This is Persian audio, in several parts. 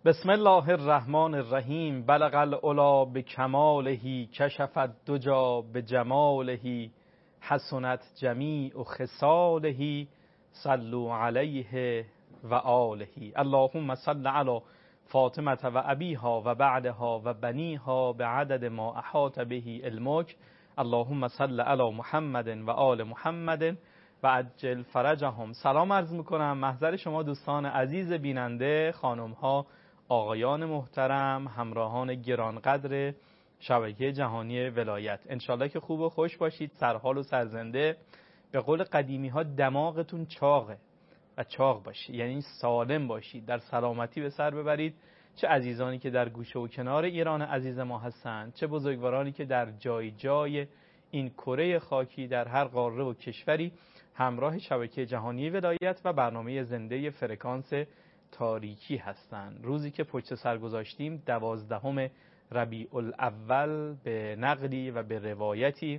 بسم الله الرحمن الرحیم. بلغ العلا بکماله، کشف الدجی بجماله، حسنت جمیع خصاله، صلوا علیه و آله. اللهم صل علی فاطمه و ابیها و بعدها و بنیها بعدد ما احاط به علمک. اللهم صل علی محمد و آل محمد و عجل فرجهم. سلام عرض میکنم محضر شما دوستان عزیز بیننده، خانم ها، آقایان محترم، همراهان گرانقدر شبکه جهانی ولایت. انشالله که خوب و خوش باشید، سرحال و سرزنده. به قول قدیمی ها دماغتون چاقه و چاق باشید، یعنی سالم باشید، در سلامتی به سر ببرید. چه عزیزانی که در گوشه و کنار ایران عزیز ما هستند، چه بزرگوارانی که در جای جای این کره خاکی در هر قاره و کشوری همراه شبکه جهانی ولایت و برنامه زنده فرکانس تاریکی هستند. روزی که پشت سر گذاشتیم 12 ربیع الاول به نقلی و به روایتی،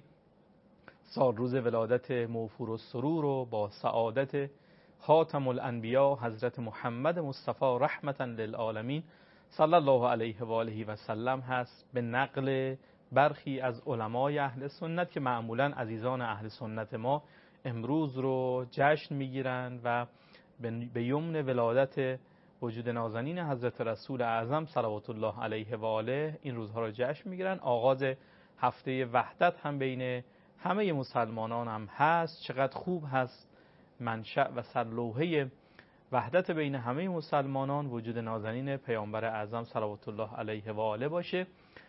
سال روز ولادت موفور و سرور و با سعادت خاتم الانبیا حضرت محمد مصطفی رحمتا للعالمین صلی الله علیه و آله و سلم هست. به نقل برخی از علمای اهل سنت که معمولا عزیزان اهل سنت ما امروز رو جشن میگیرند و به یمن ولادت وجود نازنین حضرت رسول اعظم صلوات الله علیه و آله این روزها رو جشن میگیرن. آغاز هفته وحدت هم بین همه مسلمانان هم هست. چقدر خوب هست منشأ و سرلوحه وحدت بین همه مسلمانان وجود نازنین پیامبر اعظم صلوات الله علیه و آله باشه.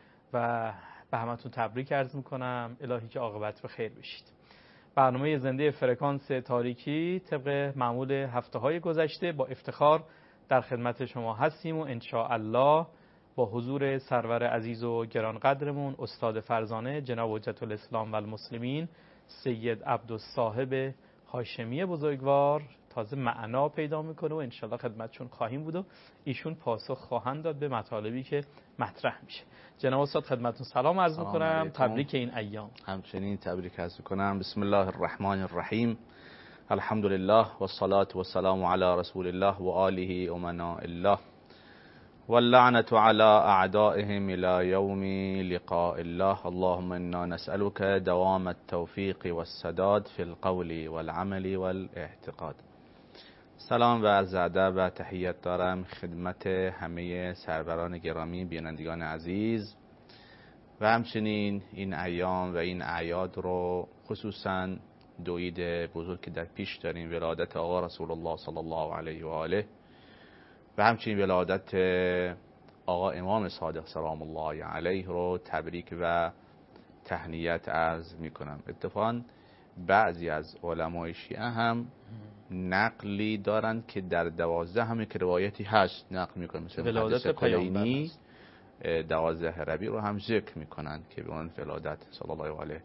و به همتون تبریک عرض میکنم، الهی که عاقبت به خیر بشید. برنامه زنده فرکانس تاریکی طبق معمول هفته‌های گذشته با افتخار در خدمت شما هستیم و انشاءالله با حضور سرور عزیز و گرانقدرمون استاد فرزانه جناب حجت الاسلام و المسلمین سید عبدالصاحب هاشمی بزرگوار تازه معنا پیدا میکنه و انشاءالله خدمتشون خواهیم بود و ایشون پاسخ خواهند داد به مطالبی که مطرح میشه. جناب استاد خدمتتون سلام عرض میکنم، تبریک این ایام. همچنین تبریک عرض میکنم. بسم الله الرحمن الرحیم. الحمد لله والصلاة والسلام علی رسول الله و آله امناء الله واللعنة على اعدائهم الى یوم لقاء الله. اللهم انا نسألك دوام التوفیق والسداد في القول والعمل والاعتقاد. سلام و عرض ادب و تحیت دارم خدمت همه سروران گرامی، بینندگان عزیز و همچنین این ایام و این اعیاد رو، خصوصا دو عید بزرگ که در پیش داریم، ولادت آقا رسول الله صلی الله علیه و آله و همچنین ولادت آقا امام صادق سلام الله علیه رو تبریک و تهنیت عرض میکنم. اتفاقا بعضی از علمای شیعه هم نقلی دارند که در 12 همه که روایتی هست نقل میکنن، مثل ولادت کلینی 12 ربیع رو هم ذکر میکنند که به اون ولادت صلی الله علیه.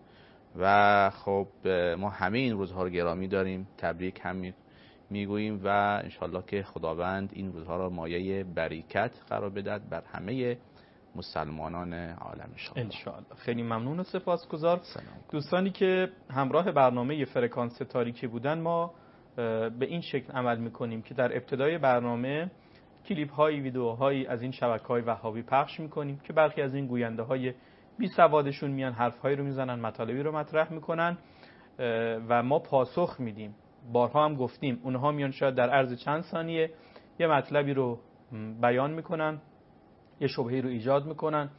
و خب ما همه این روزها رو گرامی داریم، تبریک هم میگوییم و انشالله که خداوند این روزها رو مایه برکت قرار بدهد بر همه مسلمانان عالم انشالله. خیلی ممنون و سپاسگزار. دوستانی که همراه برنامه فرکانس تاریکی بودن، ما به این شکل عمل میکنیم که در ابتدای برنامه کلیپ های ویدیوهایی از این شبکه‌های وهابی پخش میکنیم که برخی از این گوینده های بی سوادشون میان حرفهایی رو میزنن، مطالبی رو مطرح میکنن و ما پاسخ میدیم. بارها هم گفتیم اونها میان شاید در عرض چند ثانیه یه مطلبی رو بیان میکنن، یه شبهه‌ای رو ایجاد میکنن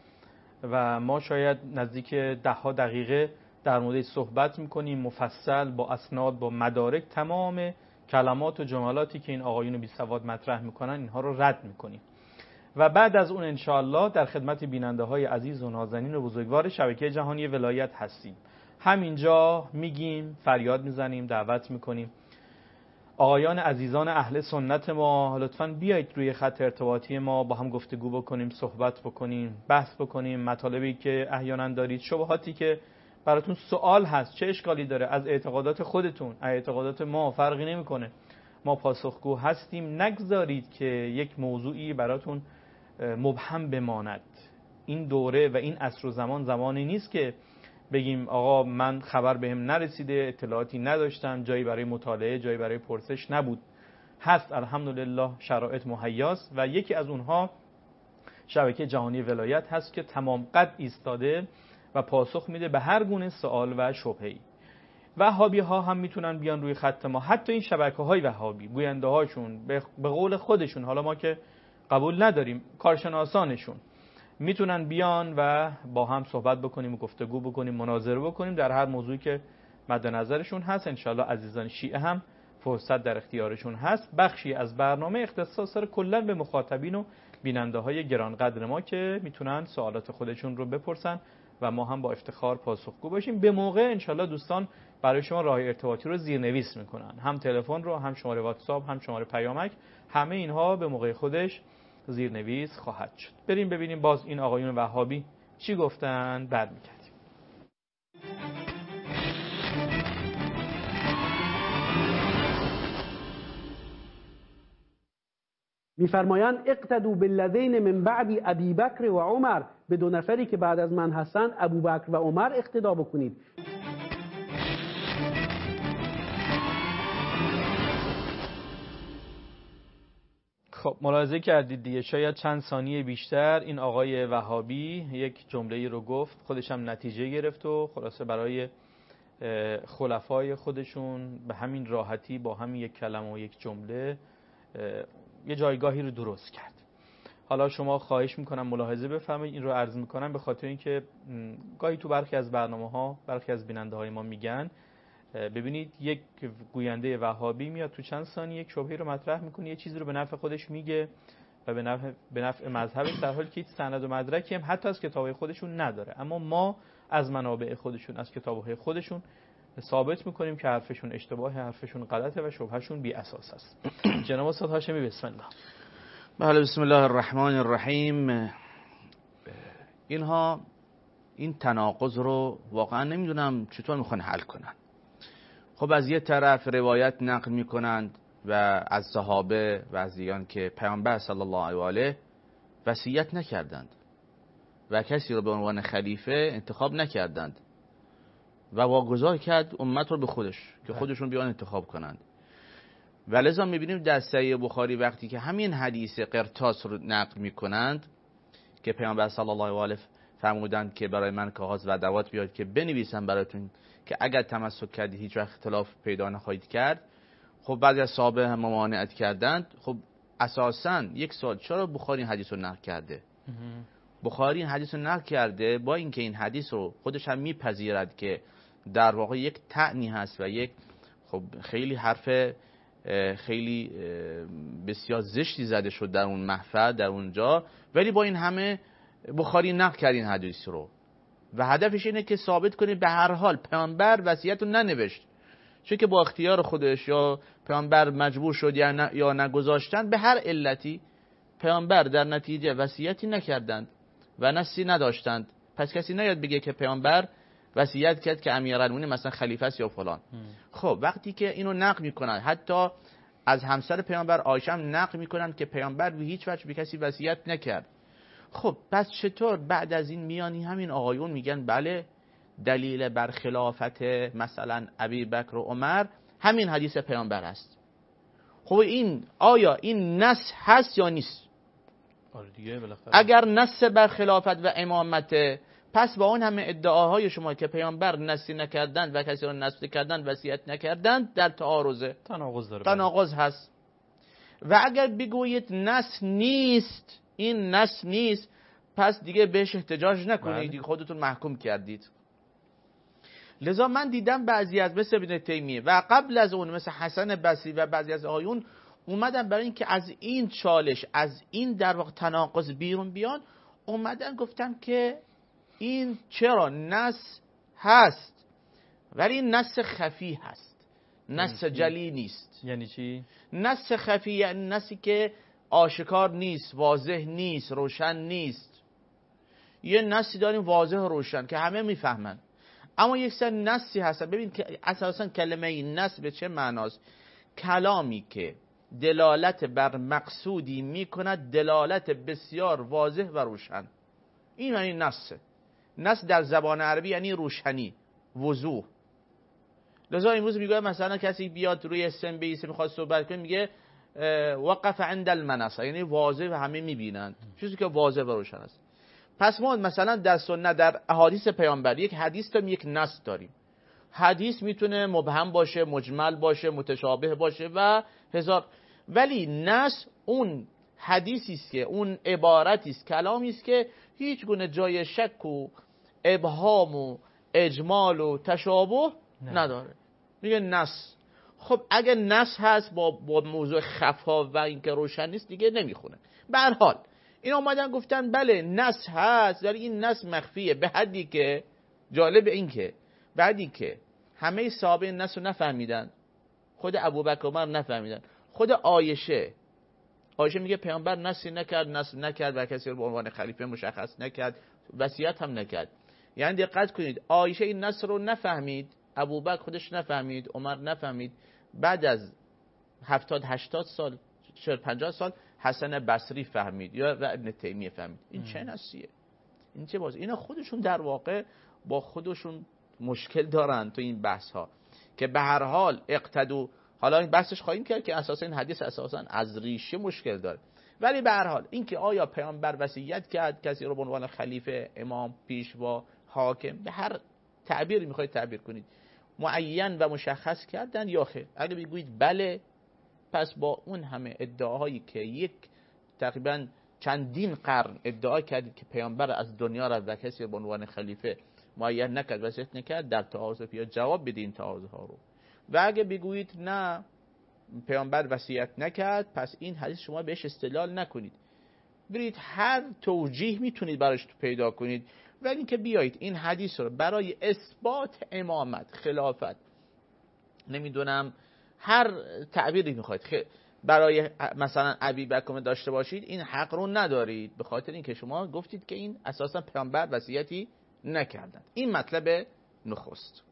و ما شاید نزدیک 10 دقیقه در مورد صحبت میکنیم مفصل با اسناد با مدارک، تمام کلمات و جملاتی که این آقایون بی سواد مطرح میکنن اینها رو رد میکنیم و بعد از اون انشاءالله در خدمت بیننده های عزیز و نازنین و بزرگوار شبکه جهانی ولایت هستیم. همینجا میگیم، فریاد میزنیم، دعوت میکنیم آقایان عزیزان اهل سنت ما لطفاً بیایید روی خط ارتباطی ما با هم گفتگو بکنیم، صحبت بکنیم، بحث بکنیم. مطالبی که احیانا دارید، شبهاتی که براتون سوال هست، چه اشکالی داره؟ از اعتقادات خودتون، اعتقادات ما فرقی نمیکنه، ما پاسخگو هستیم. نگذارید که یک موضوعی براتون مبهم بماند. این دوره و این عصر و زمان زمانی نیست که بگیم آقا من خبر بهم نرسیده، اطلاعاتی نداشتم، جایی برای مطالعه، جایی برای پرسش نبود. هست الحمدلله شرایط مهیاست و یکی از اونها شبکه جهانی ولایت هست که تمام قد ایستاده و پاسخ میده به هر گونه سوال و شبهه‌ای. وهابی ها هم میتونن بیان روی خط ما، حتی این شبکه های وهابی گوینده هاشون به قول خودشون، حالا ما که قبول نداریم، کارشناسانشون میتونن بیان و با هم صحبت بکنیم و گفتگو بکنیم، مناظره بکنیم در هر موضوعی که مد نظرشون هست. انشالله عزیزان شیعه هم فرصت در اختیارشون هست. بخشی از برنامه اختصاص داره کلا به مخاطبین و بیننده های گرانقدر ما که میتونن سوالات خودشون رو بپرسن و ما هم با افتخار پاسخگو باشیم. به موقع انشالله دوستان برای شما راه ارتباطی رو زیرنویس میکنن، هم تلفن رو، هم شماره واتساپ، هم شماره پیامک، همه اینها به موقع خودش زیرنویس خواهد شد. بریم ببینیم باز این آقایون وهابی چی گفتن، برمیگردیم. میفرمایند اقتدوا بالذین من بعد ابی بکر و عمر، به دو نفری که بعد از من هستند ابوبکر و عمر اقتدا بکنید. خب ملاحظه کردید دیگه، شاید چند ثانیه بیشتر این آقای وهابی یک جمله‌ای رو گفت، خودش هم نتیجه گرفت و خلاصه برای خلفای خودشون به همین راحتی با همین یک کلمه و یک جمله یه جایگاهی رو درست کرد. حالا شما خواهش میکنم ملاحظه بفرمایید، این رو عرض میکنم به خاطر اینکه گاهی تو برخی از برنامه‌ها برخی از بیننده‌های ما میگن ببینید یک گوینده وهابی میاد تو چند ثانیه یک شبهه رو مطرح میکنه، یه چیزی رو به نفع خودش میگه و به نفع مذهبش، در حالی که هیچ سند و مدرکی هم حتی از کتابهای خودشون نداره. اما ما از منابع خودشون، از کتابهای خودشون ثابت میکنیم که حرفشون اشتباه، حرفشون غلطه و شبهشون بی اساس است. جناب استاد هاشمی بسم الله. بله بسم الله الرحمن الرحیم. اینها این تناقض رو واقعا نمیدونم چطور میخوان حل کنن. خب از یه طرف روایت نقل میکنند و از صحابه و از دیگران که پیامبر صلی الله علیه و آله وصیت نکردند و کسی رو به عنوان خلیفه انتخاب نکردند و واگذار کرد امت رو به خودش که خودشون بیان انتخاب کنند. و لذا میبینیم در صحیح بخاری وقتی که همین حدیث قرطاس رو نقل میکنند که پیامبر صلی الله علیه و آله فرمودند که برای من کاغذ و ادوات بیاد که بنویسم براتون که اگر تمسک کردید هیچ وقت اختلاف پیدا نخواهید کرد. خب بعضی از صحابه هم ممانعت کردند. خب اساساً یک سوال، چرا بخاری این حدیث رو نقل کرده؟ بخاری این حدیث رو نقل کرده با اینکه این حدیث رو خودش هم میپذیرد که در واقع یک طعنی هست و یک خب خیلی حرف خیلی بسیار زشتی زده شد در اون محفل در اونجا، ولی با این همه بخاری نقل کرد این حدیث رو و هدفش اینه که ثابت کنه به هر حال پیامبر وصیت رو ننوشت، چون که با اختیار خودش یا پیامبر مجبور شد یا نگذاشتن، به هر علتی پیامبر در نتیجه وصیتی نکردند و نصی نداشتند. پس کسی نیاد بگه که پیامبر وصیت کرد که امیرالمومنین مثلا خلیفه است یا فلان. خب وقتی که اینو نقل میکنن، حتی از همسر پیامبر عایشه هم نقل میکنن که پیامبر به هیچ وجه به کسی وصیت نکرد. خب پس چطور بعد از این میانی همین آقایون میگن بله دلیل بر خلافت مثلا ابی بکر و عمر همین حدیث پیامبر است؟ خب این آیا این نص هست یا نیست؟ اگر نص بر خلافت و امامت، پس با اون همه ادعاهای شما که پیامبر نصی نکردند و کسی رو نصب کردند وصیت نکردند در تعارضه، تناقض هست. و اگر بگویید نص نیست، این نص نیست، پس دیگه بهش احتجاج نکنید، دیگه خودتون محکوم کردید. لذا من دیدم بعضی از مثل ابن تیمیه و قبل از اون مثل حسن بصری و بعضی از آیون اومدن برای اینکه از این چالش، از این در واقع تناقض بیرون بیان، اومدن گفتن که این چرا نص هست ولی نص خفی هست، نص جلی نیست. یعنی چی؟ نص خفی یعنی نصی که آشکار نیست، واضح نیست، روشن نیست. یه نصی داریم واضح و روشن که همه میفهمن، اما یک سر نصی هست. ببین که اساسا کلمه نص به چه معناست؟ کلامی که دلالت بر مقصودی میکند، دلالت بسیار واضح و روشن، این یعنی نصه. نص در زبان عربی یعنی روشنی، وضوح. لذا امروز میگه مثلا کسی بیاد روی اسم بیسه میخواد صحبت کنه، میگه وقف عند المنصه، یعنی واضح و همه میبینند، چیزی که واضح و روشن است. پس ما مثلا در سنت، در احادیث پیامبر، یک حدیث داریم، یک نص داریم. حدیث میتونه مبهم باشه، مجمل باشه، متشابه باشه و هزار، ولی نص اون حدیثی است که، اون عبارتی است، کلامی است که هیچ گونه جای شک و ابهام و اجمال و تشابه نداره، میگه نص. خب اگه نص هست با موضوع خفا و اینکه روشن نیست دیگه نمیخونه. به هر حال این اومدن گفتن بله نص هست، ولی این نص مخفیه، به حدی که جالب این که بعدی که همه صحابه نص رو نفهمیدن، خود ابوبکر عمر نفهمیدن، خود عایشه میگه پیامبر نصی نکرد و کسی رو به عنوان خلیفه مشخص نکرد، وصیت هم نکرد. یعنی دقت کنید، عایشه این نص رو نفهمید، ابوبکر خودش نفهمید، عمر نفهمید. بعد از 70-80 سال 50 سال حسن بصری فهمید یا ابن تیمیه فهمید. این چه نصیه؟ این چه باز؟ اینا خودشون در واقع با خودشون مشکل دارن تو این بحث ها که به هر حال اقتدو، حالا این بحثش خواهیم کرد که اساسا این حدیث اساسا از ریشه مشکل داره، ولی به هر حال اینکه آیا پیامبر وصیت کرد کسی رو به عنوان خلیفه، امام، پیشوا، حاکم، به هر تعبیری میخواید تعبیر کنید، معین و مشخص کردن یا خیر؟ اگه بگویید بله، پس با اون همه ادعاهایی که یک تقریبا چندین قرن ادعا کردید که پیامبر از دنیا رفت و کسی به عنوان خلیفه معین نکرد، وصیت نکرد، در تعارض یا جواب بدین تعارض ها رو. و اگه بگویید نه پیامبر وصیت نکرد، پس این حدیث شما بهش استدلال نکنید، برید هر توجیه میتونید براش پیدا کنید، ولی اینکه بیایید این حدیث رو برای اثبات امامت، خلافت، نمیدونم هر تعبیری میخواید برای مثلا ابوبکر داشته باشید، این حق رو ندارید، به خاطر اینکه شما گفتید که این اساسا پیامبر وصیتی نکردند. این مطلب نخست.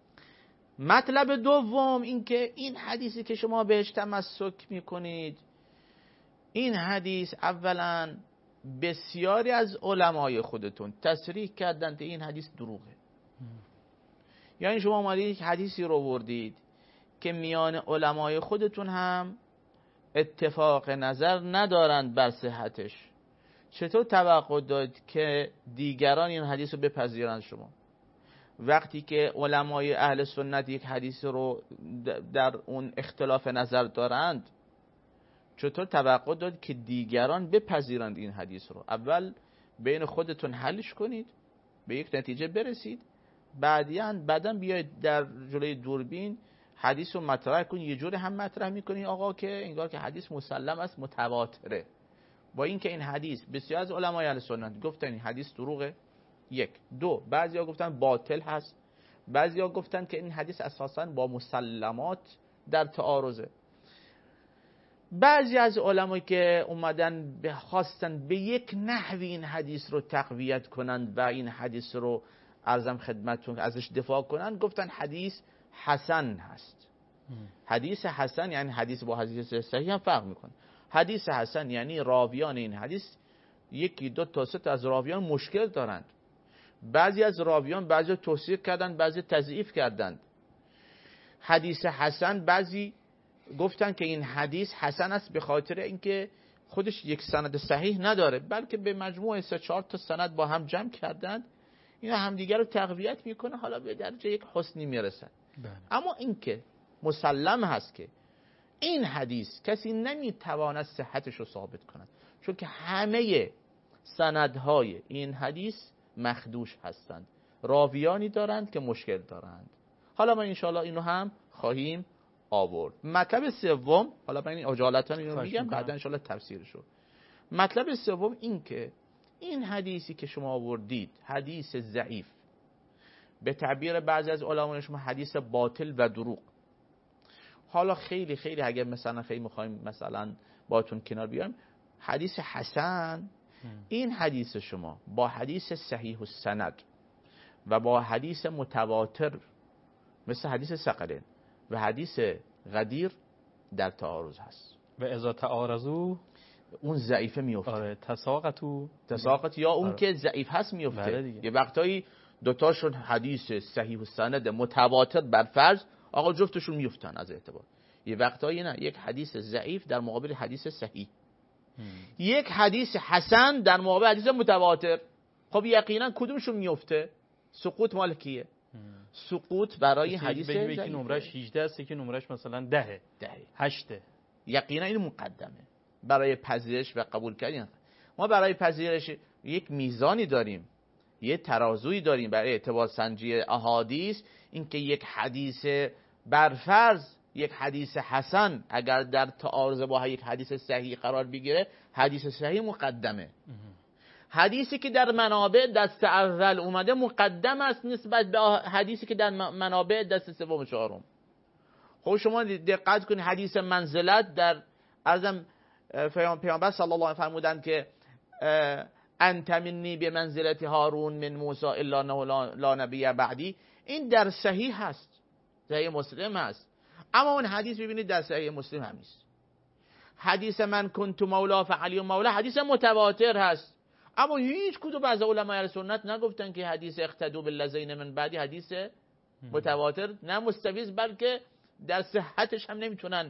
مطلب دوم این که این حدیثی که شما بهش تمسک میکنید، این حدیث اولا بسیاری از علمای خودتون تصریح کردند که این حدیث دروغه. یعنی شما اومدید یک حدیثی رو وردید که میان علمای خودتون هم اتفاق نظر ندارند بر صحتش، چطور توقع دارید که دیگران این حدیث رو بپذیرند؟ شما وقتی که علمای اهل سنت یک حدیث رو در اون اختلاف نظر دارند، چطور توقع دارید که دیگران بپذیرند این حدیث رو؟ اول بین خودتون حلش کنید، به یک نتیجه برسید، بعداً بیاید در جلوی دوربین حدیث رو مطرح کنید. یه جوری هم مطرح میکنید آقا که انگار که حدیث مسلم است، متواتره، با اینکه این حدیث بسیار از علمای اهل سنت گفتن این حدیث دروغه. یک. دو، بعضیا گفتن باطل هست، بعضیا گفتن که این حدیث اساساً با مسلمات در تعارضه. بعضی از علمایی که اومدن خواستن به یک نحوی این حدیث رو تقویت کنند و این حدیث رو عرضم خدمتتون ازش دفاع کنند، گفتن حدیث حسن هست. حدیث حسن یعنی حدیث با حدیث صحیح هم فرق میکنه. حدیث حسن یعنی راویان این حدیث یکی دو تا سه تا از راویان مشکل دارند، بعضی از راویان بعضی توصیح کردند، بعضی تضعیف کردند. حدیث حسن بعضی گفتن که این حدیث حسن است به خاطر اینکه خودش یک سند صحیح نداره، بلکه به مجموع 3-4 تا سند با هم جمع کردند، اینا همدیگر رو تقویت میکنه، حالا به درجه یک حسنی میرسن. اما اینکه مسلم هست که این حدیث کسی نمیتواند صحتش رو ثابت کند، چون که همه سندهای این حدیث مخدوش هستند، راویانی دارند که مشکل دارند. حالا ما انشاءالله اینو هم خواهیم آورد. مطلب سوم، حالا من این اجالتا اینو میگم، بعدا انشاءالله تفسیرشو. مطلب سوم این که این حدیثی که شما آوردید حدیث ضعیف، به تعبیر بعضی از علمای شما حدیث باطل و دروغ. حالا خیلی خیلی اگه مثلا خیلی میخوایم مثلا باتون کنار بیاریم، حدیث حسن، این حدیث شما با حدیث صحیح السند و با حدیث متواتر مثل حدیث ثقلین و حدیث غدیر در تعارض هست و اذا تعارضو اون ضعیفه میفته. آره، تساقط یا اون که ضعیف هست میفته. یه وقتایی دوتاشون حدیث صحیح السند متواتر بر فرض، آقا جفتشون میفتن از اعتبار. یه وقتایی نه، یک حدیث ضعیف در مقابل حدیث صحیح، یک حدیث حسن در مقابل حدیث متواتر. خب یقینا کدومشون میفته؟ سقوط مال کیه؟ سقوط برای حدیث ضعیف. یکی نمرش 18 است، یکی نمرش مثلا 10 8. یقینا این مقدمه برای پذیرش و قبول کردن. ما برای پذیرش یک میزانی داریم، یک ترازویی داریم برای اعتبار سنجی احادیث. اینکه یک حدیث برفرض، یک حدیث حسن اگر در تعارض با یک حدیث صحیح قرار بگیره، حدیث صحیح مقدمه. حدیثی که در منابع دست اول اومده مقدم است نسبت به حدیثی که در منابع دست سوم و چهارم. خب شما دقت کنید، حدیث منزلت در ارزم پیامبر صلی الله علیه و فرمودند که انت منی به منزلت هارون من موسی الا انه لا نبی بعدی. این در صحیح هست، صحیح مسلم هست، اما اون حدیث ببینید در صحیح مسلم هم نیست. حدیث من کنت مولا فعلی مولا حدیث متواتر هست، اما هیچ کدوم از علمای اهل سنت نگفتن که حدیث اقتدوا بالذین من بعدی حدیث متواتر نه مستویز، بلکه در صحتش هم نمیتونن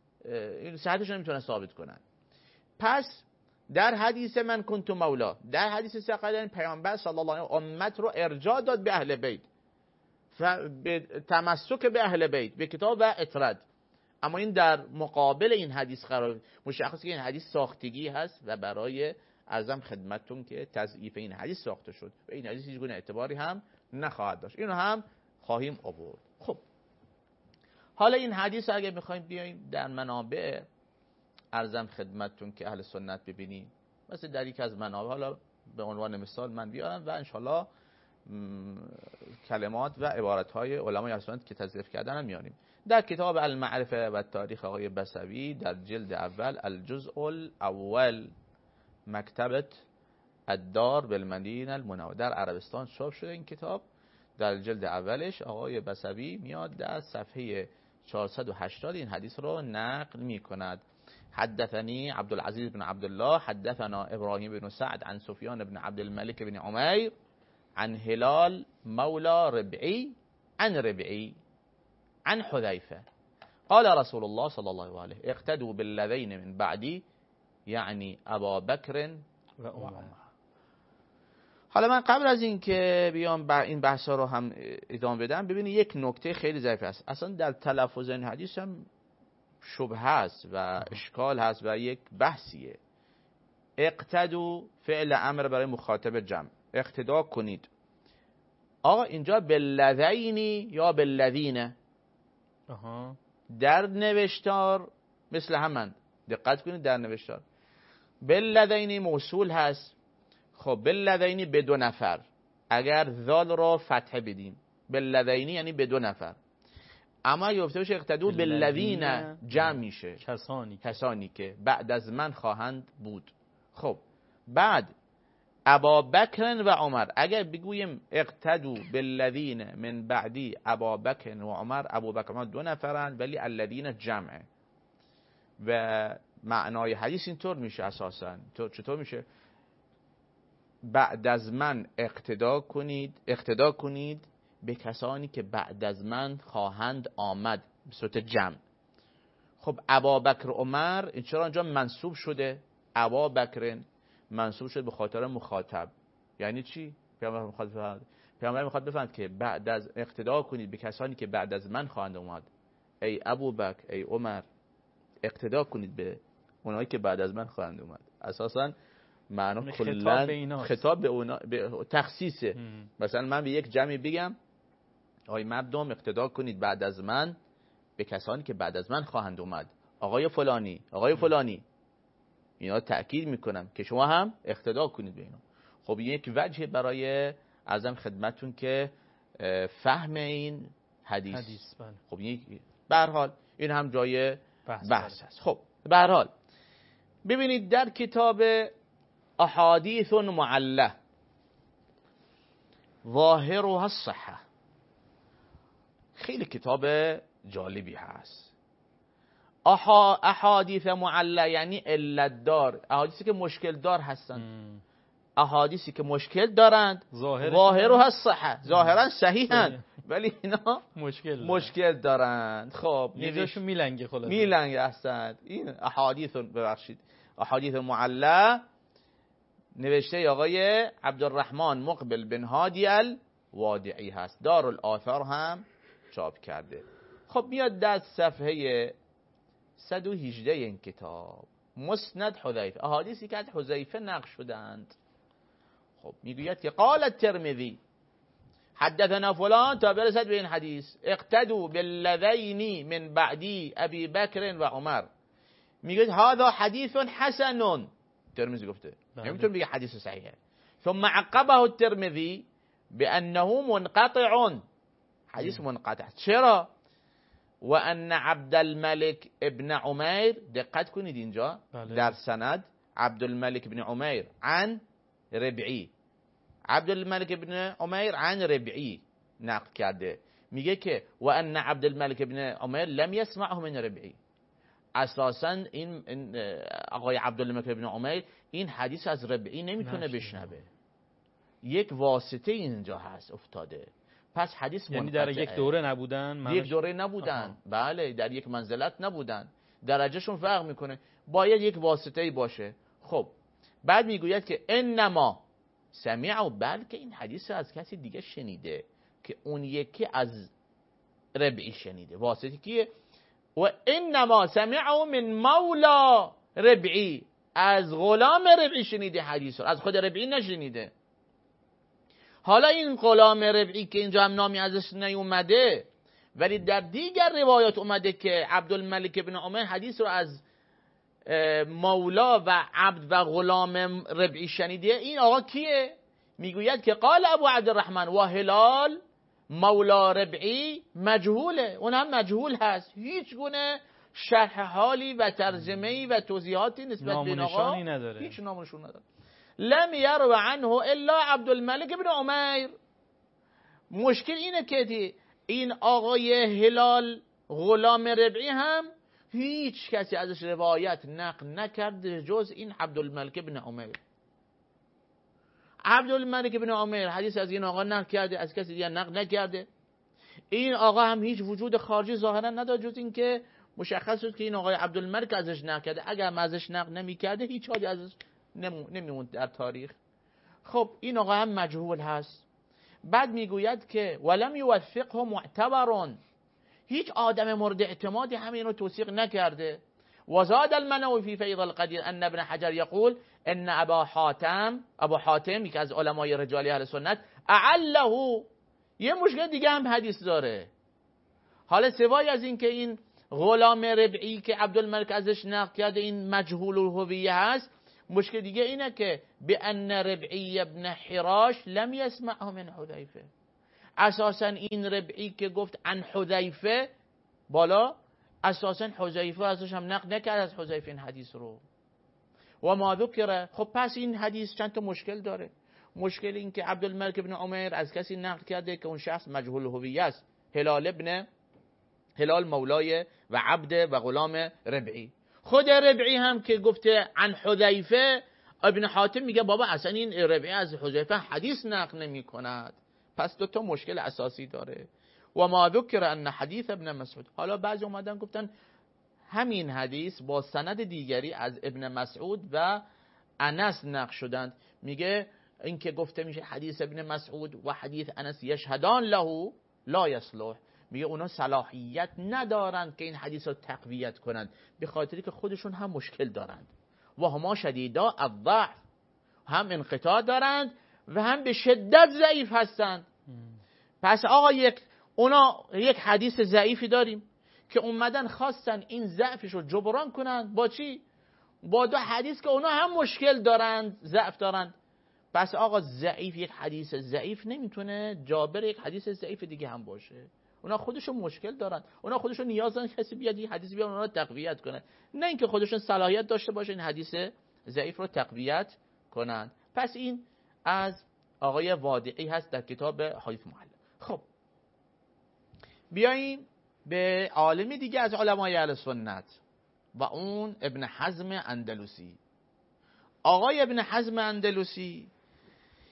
ثابت کنن. پس در حدیث من کنت مولا، در حدیث ثقل پیامبر صلی الله علیه و امت رو ارجاع داد به اهل بیت و به تمسک به اهل بیت، به کتاب و اطرد. اما این در مقابل این حدیث قرار مشخصه که این حدیث ساختگی هست و برای اعظم خدمتتون که تضعیف این حدیث ساخته شد و این حدیث هیچ گونه اعتباری هم نخواهد داشت. اینو هم خواهیم آورد. خب حالا این حدیث اگه بخوایم بیایم در منابع ارزم خدمتتون که اهل سنت ببینیم، مثل در یک از منابع، حالا به عنوان مثال من بیارم و انشالله کلمات و عبارت‌های علمای اهل سنت که تضعیف کردن هم میاریم. در کتاب المعرفه و تاریخ آقای بسوی در جلد اول الجزء الاول مکتبت الدار بالمدینه المنوره در عربستان چاپ شده این کتاب. در جلد اولش آقای بسوی میاد در صفحه 480 این حدیث رو نقل میکند. حدثني عبد العزيز بن عبد الله حدثنا ابراهيم بن سعد عن سفيان بن عبد الملك بن عمير عن هلال مولى ربعي عن ربعي عن حذيفة قال رسول الله صلى الله عليه اقتدوا بالذين من بعدي يعني ابا بكر و عمر. حالا من قبل از این که بیام این بحثا رو هم ادامه بدم، ببینید یک نکته خیلی ظریف است. اصلا در تلفظ این حدیث هم شبهه است و اشکال هست و یک بحثیه. اقتدوا فعل امر برای مخاطب جمع، اقتدا کنید. آقا اینجا بالذین یا بالذین در نوشتار مثل همند، دقت کنید در نوشتار بالذین موصول هست. خب بالذین به دو نفر، اگر ذال را فتحه بدیم بالذین یعنی به دو نفر، اما اگه گفته باشه اقتدوا بالذین جمع میشه، کسانی که بعد از من خواهند بود. خب بعد ابا بکر و عمر، اگر بگویم اقتدوا بالذین من بعدی ابا بکر و عمر، ابو بکر و عمر دو نفرن ولی الذین جمعه و معنای حدیث اینطور میشه. اساسا چطور میشه؟ بعد از من اقتدا کنید به کسانی که بعد از من خواهند آمد به صورت جمع. خب ابابکر عمر این چرا اینجا منصوب شده؟ ابابکر منصوب شده به خاطر مخاطب. یعنی چی؟ پیامبر میخواد بفهمد که بعد از اقتدا کنید به کسانی که بعد از من خواهند آمد. ای ابوبکر، ای عمر، اقتدا کنید به اونایی که بعد از من خواهند اومد. اساساً معنا کلا خطاب به اونا، به تخصیصه. مثلا من به یک جمعی بگم آقای مردم اقتدا کنید بعد از من به کسانی که بعد از من خواهند اومد، آقای فلانی، آقای فلانی، اینا تأکید میکنم که شما هم اقتدا کنید به اینا. خب یک وجه برای عرضم خدمتون که فهم این حدیث. خب به هر حال این هم جای بحث است. خب به هر حال ببینید در کتاب احادیث معله ظاهرها الصحه، خیلی کتاب جالبی هست. احادیث معله یعنی علت دار، احادیثی که مشکل دار هستن. احادیثی که مشکل دارند ظاهر و الصحه، ظاهرا صحیحند ولی اینا مشکل دارند. خب یه‌جاشون میلنگه، خلاص میلنگه هستند. این احادیث معلّه نوشته آقای عبدالرحمن مقبل بن هادی الوادعی هست، دارالآثار هم چاپ کرده. خب میاد در صفحه 118 این کتاب، مسند حذیفه، احادیثی که از حذیفه نقل شدند. خب میگوید که قال الترمذی حدثنا فلان تا برسد به این حدیث، اقتدوا بالذین من بعدی ابی بکر و عمر. میگوید هذا حدیث حسن، ترمذی گفته، نمیتونه بگه حدیث صحیحه. ثم عقبه الترمذی بانه منقطع، حدیث منقطع. چرا؟ و ان عبد الملك ابن عمیر، دقت کنید اینجا در سند عبد الملك ابن عمیر عن ربعی، عبد الملك ابن عمیر عن ربعی نقل کرده. میگه که و ان عبد الملك ابن عمیر لم يسمعه من ربعی، اساسا این آقای عبد الملك ابن عمیر این حدیث از ربعی نمیتونه بشنوه، یک واسطه اینجا هست افتاده. پس حدیث یعنی در یک دوره نبودن، یک دوره نبودن. بله، در یک منزلت نبودن، درجهشون فرق میکنه، باید یک واسطه‌ای باشه. خب بعد میگوید که انما سمعوا، بلکه این حدیث از کسی دیگه شنیده که اون یکی از ربعی شنیده. واسطه کیه؟ و انما سمعوا من مولا ربعی، از غلام ربعی شنیده حدیث رو، از خود ربعی نشنیده. حالا این غلام ربعی که اینجا هم نامی ازش نیومده، ولی در دیگر روایات اومده که عبدالملک ابن عمر حدیث رو از مولا و عبد و غلام ربعی شنیده. این آقا کیه؟ میگوید که قال ابو عبدالرحمن و هلال مولا ربعی مجهوله، اون هم مجهول هست، هیچ گونه شرح حالی و ترجمه‌ای و توضیحاتی نسبت به این آقا نداره، هیچ نامشون نداره. لم يرو عنه الا عبدالملک ابن عمیر. مشکل اینه که این آقای هلال غلام ربعی هم هیچ کسی ازش روایت نقل نکرده جز این عبدالملک ابن عمیر. عبدالملک ابن عمیر حدیث از این آقا نقل کرده، از کسی دیگه نقل نکرده. این آقا هم هیچ وجود خارجی ظاهرا نداره جز این که مشخص شد که این آقای عبدالملک ازش نقل کرده. اگر هم ازش نقل نمیکرده هیچ حالی ازش نمیموند در تاریخ. خب این آقا هم مجهول هست. بعد میگوید که ولم یوثقه معتبرون، هیچ آدم مورد اعتمادی همین رو توثیق نکرده. وزاد المنوی فی فیض القدیر ان ابن حجر یقول ان ابا حاتم یکی از علمای رجالی اهل سنت اعله. یه مشکل دیگه هم حدیث داره. حالا سوای از این که این غلام ربعی که عبدالملک ازش نقل کرده این مجهول الهویه هست، مشکل دیگه اینه که بأن ربعی ابن حراش لم يسمعه من حذیفه. اساسا این ربعی که گفت عن حذیفه بالا، اساسا حذیفه ازش هم نقل نکرد از حذیفه این حدیث رو. و ما ذکره. خب پس این حدیث چند تا مشکل داره. مشکل این که عبدالملک ابن عمیر از کسی نقل کرده که اون شخص مجهول الهویه است، هلال مولای و عبد و غلام ربعی. خود ربعی هم که گفته عن حذیفه، ابن حاتم میگه بابا اصلا این ربعی از حذیفه حدیث نقل نمی کند. پس دو تا مشکل اساسی داره. و ما ذکر ان حدیث ابن مسعود، حالا بعضی اومدن گفتن همین حدیث با سند دیگری از ابن مسعود و انس نقل شدند. میگه این که گفته میشه حدیث ابن مسعود و حدیث انس یشهدان له لا یصلح، میگه اونا صلاحیت ندارند که این حدیث رو تقویت کنند، به خاطری که خودشون هم مشکل دارند و هما شدیدا الضعف، هم انقطاع دارند و هم به شدت ضعیف هستند. پس آقا اونا یک حدیث ضعیفی داریم که اومدن خواستن این ضعفش رو جبران کنند با چی؟ با دو حدیث که اونا هم مشکل دارند، ضعف دارند. پس آقا ضعیف، یک حدیث ضعیف نمیتونه جابر یک حدیث ضعیف دیگه هم باشه. اونا خودشون مشکل دارن، اونا خودشون نیاز دارن کسی بیاد این حدیث بیاد اونا رو تقویت کنه، نه اینکه خودشون صلاحیت داشته باشه این حدیث ضعیف رو تقویت کنن. پس این از آقای وادعی هست در کتاب حدیث معلّه. خب بیاییم به عالمی دیگه از علمای اهل سنت و اون ابن حزم اندلسی. آقای ابن حزم اندلسی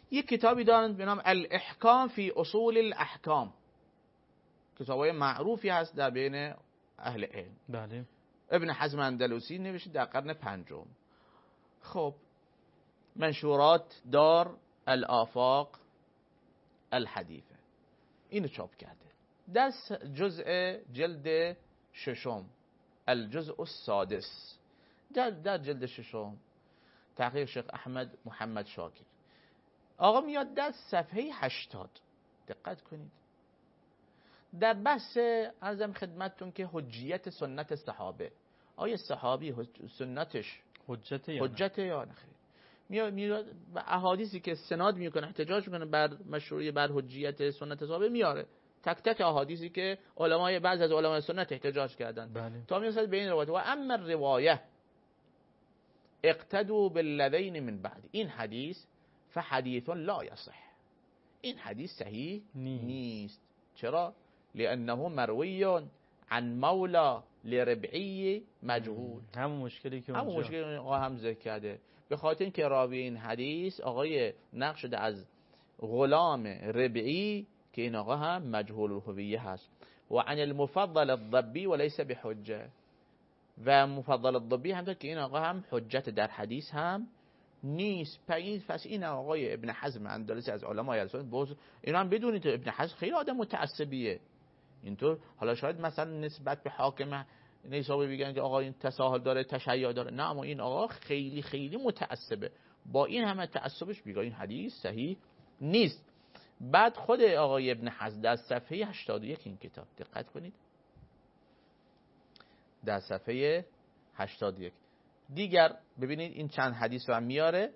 یک کتابی دارند به نام الاحکام فی اصول الاحکام، کتابای معروفی هست در بین اهل علم. بله. ابن حزم اندلسی نوشته در قرن 5. خب منشورات دار الآفاق الحدیثه اینو چاپ کرده در جزء جلد 6 الجزء السادس، در جلد 6 تحقیق شیخ احمد محمد شاکر. آقا میاد در صفحه 80 دقت کنید، در بحث عرضم خدمتتون که حجیت سنت صحابه، آیا صحابی سنتش حجته یا نه؟ میاد و احادیثی که سناد میکنه احتجاج میکنه بر مشروعیت بر حجیت سنت صحابه میاره، تک تک احادیثی که علمای بعض از علمای سنت احتجاج کردن. بله. تا میرسه به این روایت و اما الروایه اقتدوا بالذین من بعد، این حدیث فحدیث لا یصح، این حدیث صحیح نیست. چرا؟ لانه مروی عن مولا لربعی مجهول. همون مشکلی که اونجا مشکلی آقا هم ذکر کرده، به خاطر اینکه راوی این حدیث آقای نقل شده از غلام ربعی که این آقا هم مجهول الهویه هست. و عن المفضل الضبی وليس بحجه، و مفضل الضبی هم که این آقا هم حجت در حدیث هم نیست. پس این آقای ابن حزم اندلسی از علمای السنت، اینا هم بدونید ابن حزم خیلی آدم متعصبیه اینطور. حالا شاید مثلا نسبت به حاکم نیسابوری بگن که آقا این تساهل داره تشیع داره، نه، اما این آقا خیلی خیلی متعصبه، با این همه تعصبش میگه این حدیث صحیح نیست. بعد خود آقای ابن حزم در صفحه 81 این کتاب دقت کنید، در صفحه 81 دیگر ببینید این چند حدیث رو هم میاره،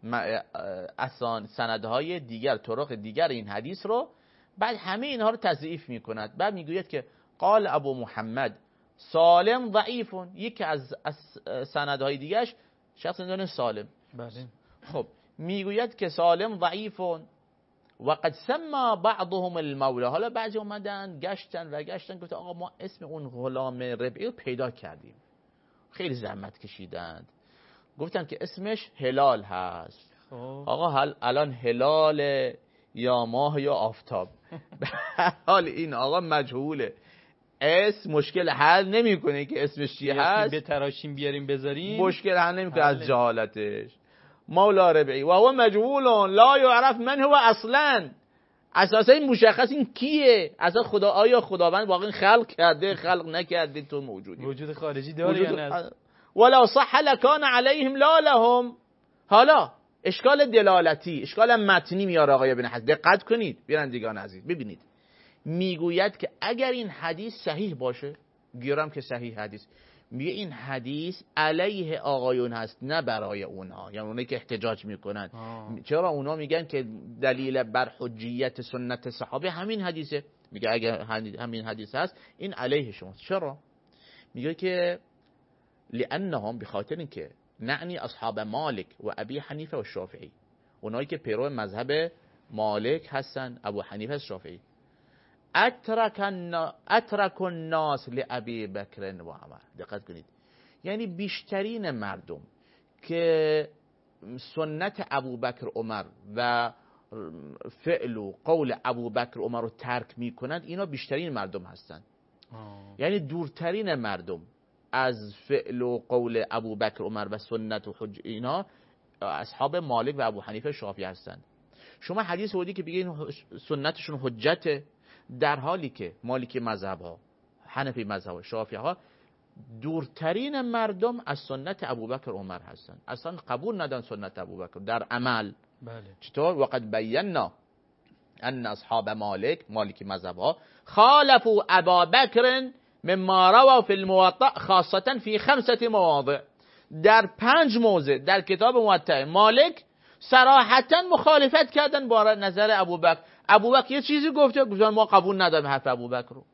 سندهای دیگر، طرق دیگر این حدیث رو، بعد همه اینها رو تضعیف میکند. بعد میگوید که قال ابو محمد سالم ضعیف، یکی از سندهای دیگرش شخص نام سالم. بله. خب میگوید که سالم ضعیف و قد سما بعضهم المولا. حالا بعضی اومدن گشتن گفت آقا ما اسم اون غلام ربعی رو پیدا کردیم، خیلی زحمت کشیدند، گفتن که اسمش هلال هست. آقا الان هلال یا ماه یا آفتاب حال این آقا مجهوله، اسم مشکل حل نمیکنه که اسمش چی هست، به تراشیم بیاریم بذاریم مشکل حل نمیکنه از جهالتش. مولا ربعی و هو مجهول لا یعرف من هو اصلا، اساسا این مشخص این کیه اصلا، خدا آیا خداوند واقعا خلق کرده خلق نکرده، تو موجودی وجود خارجی داره یا نه، ولا صح لکان علیهم لا لهم. حالا اشکال دلالتی، اشکال متنی میاره آقای ابن حزم، دقت کنید بینندگان عزیز ببینید، میگوید که اگر این حدیث صحیح باشه، گیرم که صحیح حدیث، میگه این حدیث علیه آقایون هست نه برای اونها، یعنی اونایی که احتجاج میکنن. چرا اونا میگن که دلیل بر حجیت سنت صحابه همین حدیثه، میگه اگر همین حدیث هست این علیه شماست. چرا؟ میگه که لانهم، بخاطر اینکه نعنی اصحاب مالک و ابی حنیفه و شافعی، اونایی که پیرو مذهب مالک هستن، ابو حنیفه شافعی، اترک الناس لابی بکر و عمر. دقت کنید، یعنی بیشترین مردم که سنت ابو بکر عمر و فعل و قول ابو بکر عمر رو ترک میکنند، اینا بیشترین مردم هستند. یعنی دورترین مردم از فعل و قول ابو بکر عمر و سنت و حج اینا اصحاب مالک و ابو حنیفه شافعی هستند. شما حدیث بودی که بگین سنتشون حجته، در حالی که مالکی مذهب ها، حنفی مذهب ها، شافعی ها دورترین مردم از سنت ابوبکر عمر هستند، اصلا قبول ندارن سنت ابوبکر در عمل. بله. چطور؟ وقد بینا ان اصحاب مالکی مذهب ها خالفوا ابا بکر مما روى في الموطأ خاصة في 5 مواضع، در 5 موضع در کتاب موطأ مالک صراحتا مخالفت کردن با نظر ابوبکر. ابوبکر یه چیزی گفته، گفتن ما قبول نداریم حرف ابوبکر رو.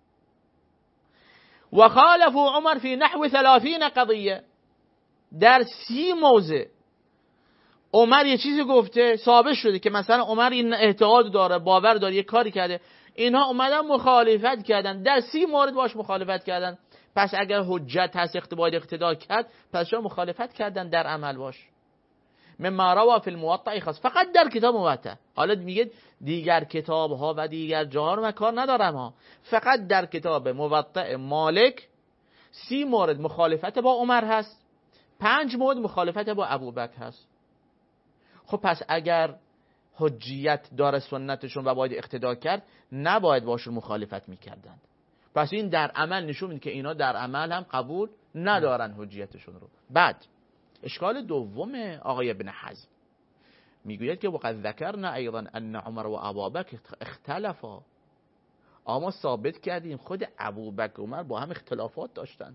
و خالفوا عمر فی نحو 30 قضیه، در 30 موضع عمر یه چیزی گفته، ثابت شده که مثلا عمر این اعتقاد داره، باور داره، یه کاری کرده، اینها اومدن مخالفت کردن، در 30 مورد باش مخالفت کردن. پس اگر حجت هست باید اقتدا کرد، پس شما مخالفت کردن در عمل باش. مما روى فی الموطأ خاص، فقط در کتاب موطأ. حالا میگه دیگر کتاب ها و دیگر جاها رو من کار ندارم ها، فقط در کتاب موطأ مالک 30 مورد مخالفت با عمر هست، 5 مورد مخالفت با ابوبکر هست. خب پس اگر حجیت داره سنتشون و باید اقتدا کرد، نباید باشون مخالفت میکردند. پس این در عمل نشون میده که اینا در عمل هم قبول ندارن حجیتشون رو. بعد اشکال دوم آقای ابن حزم میگوید که وقد ذکرنا ایضا ان عمر و ابوبکر اختلفا، اما ثابت کردیم خود ابوبکر و عمر با هم اختلافات داشتند،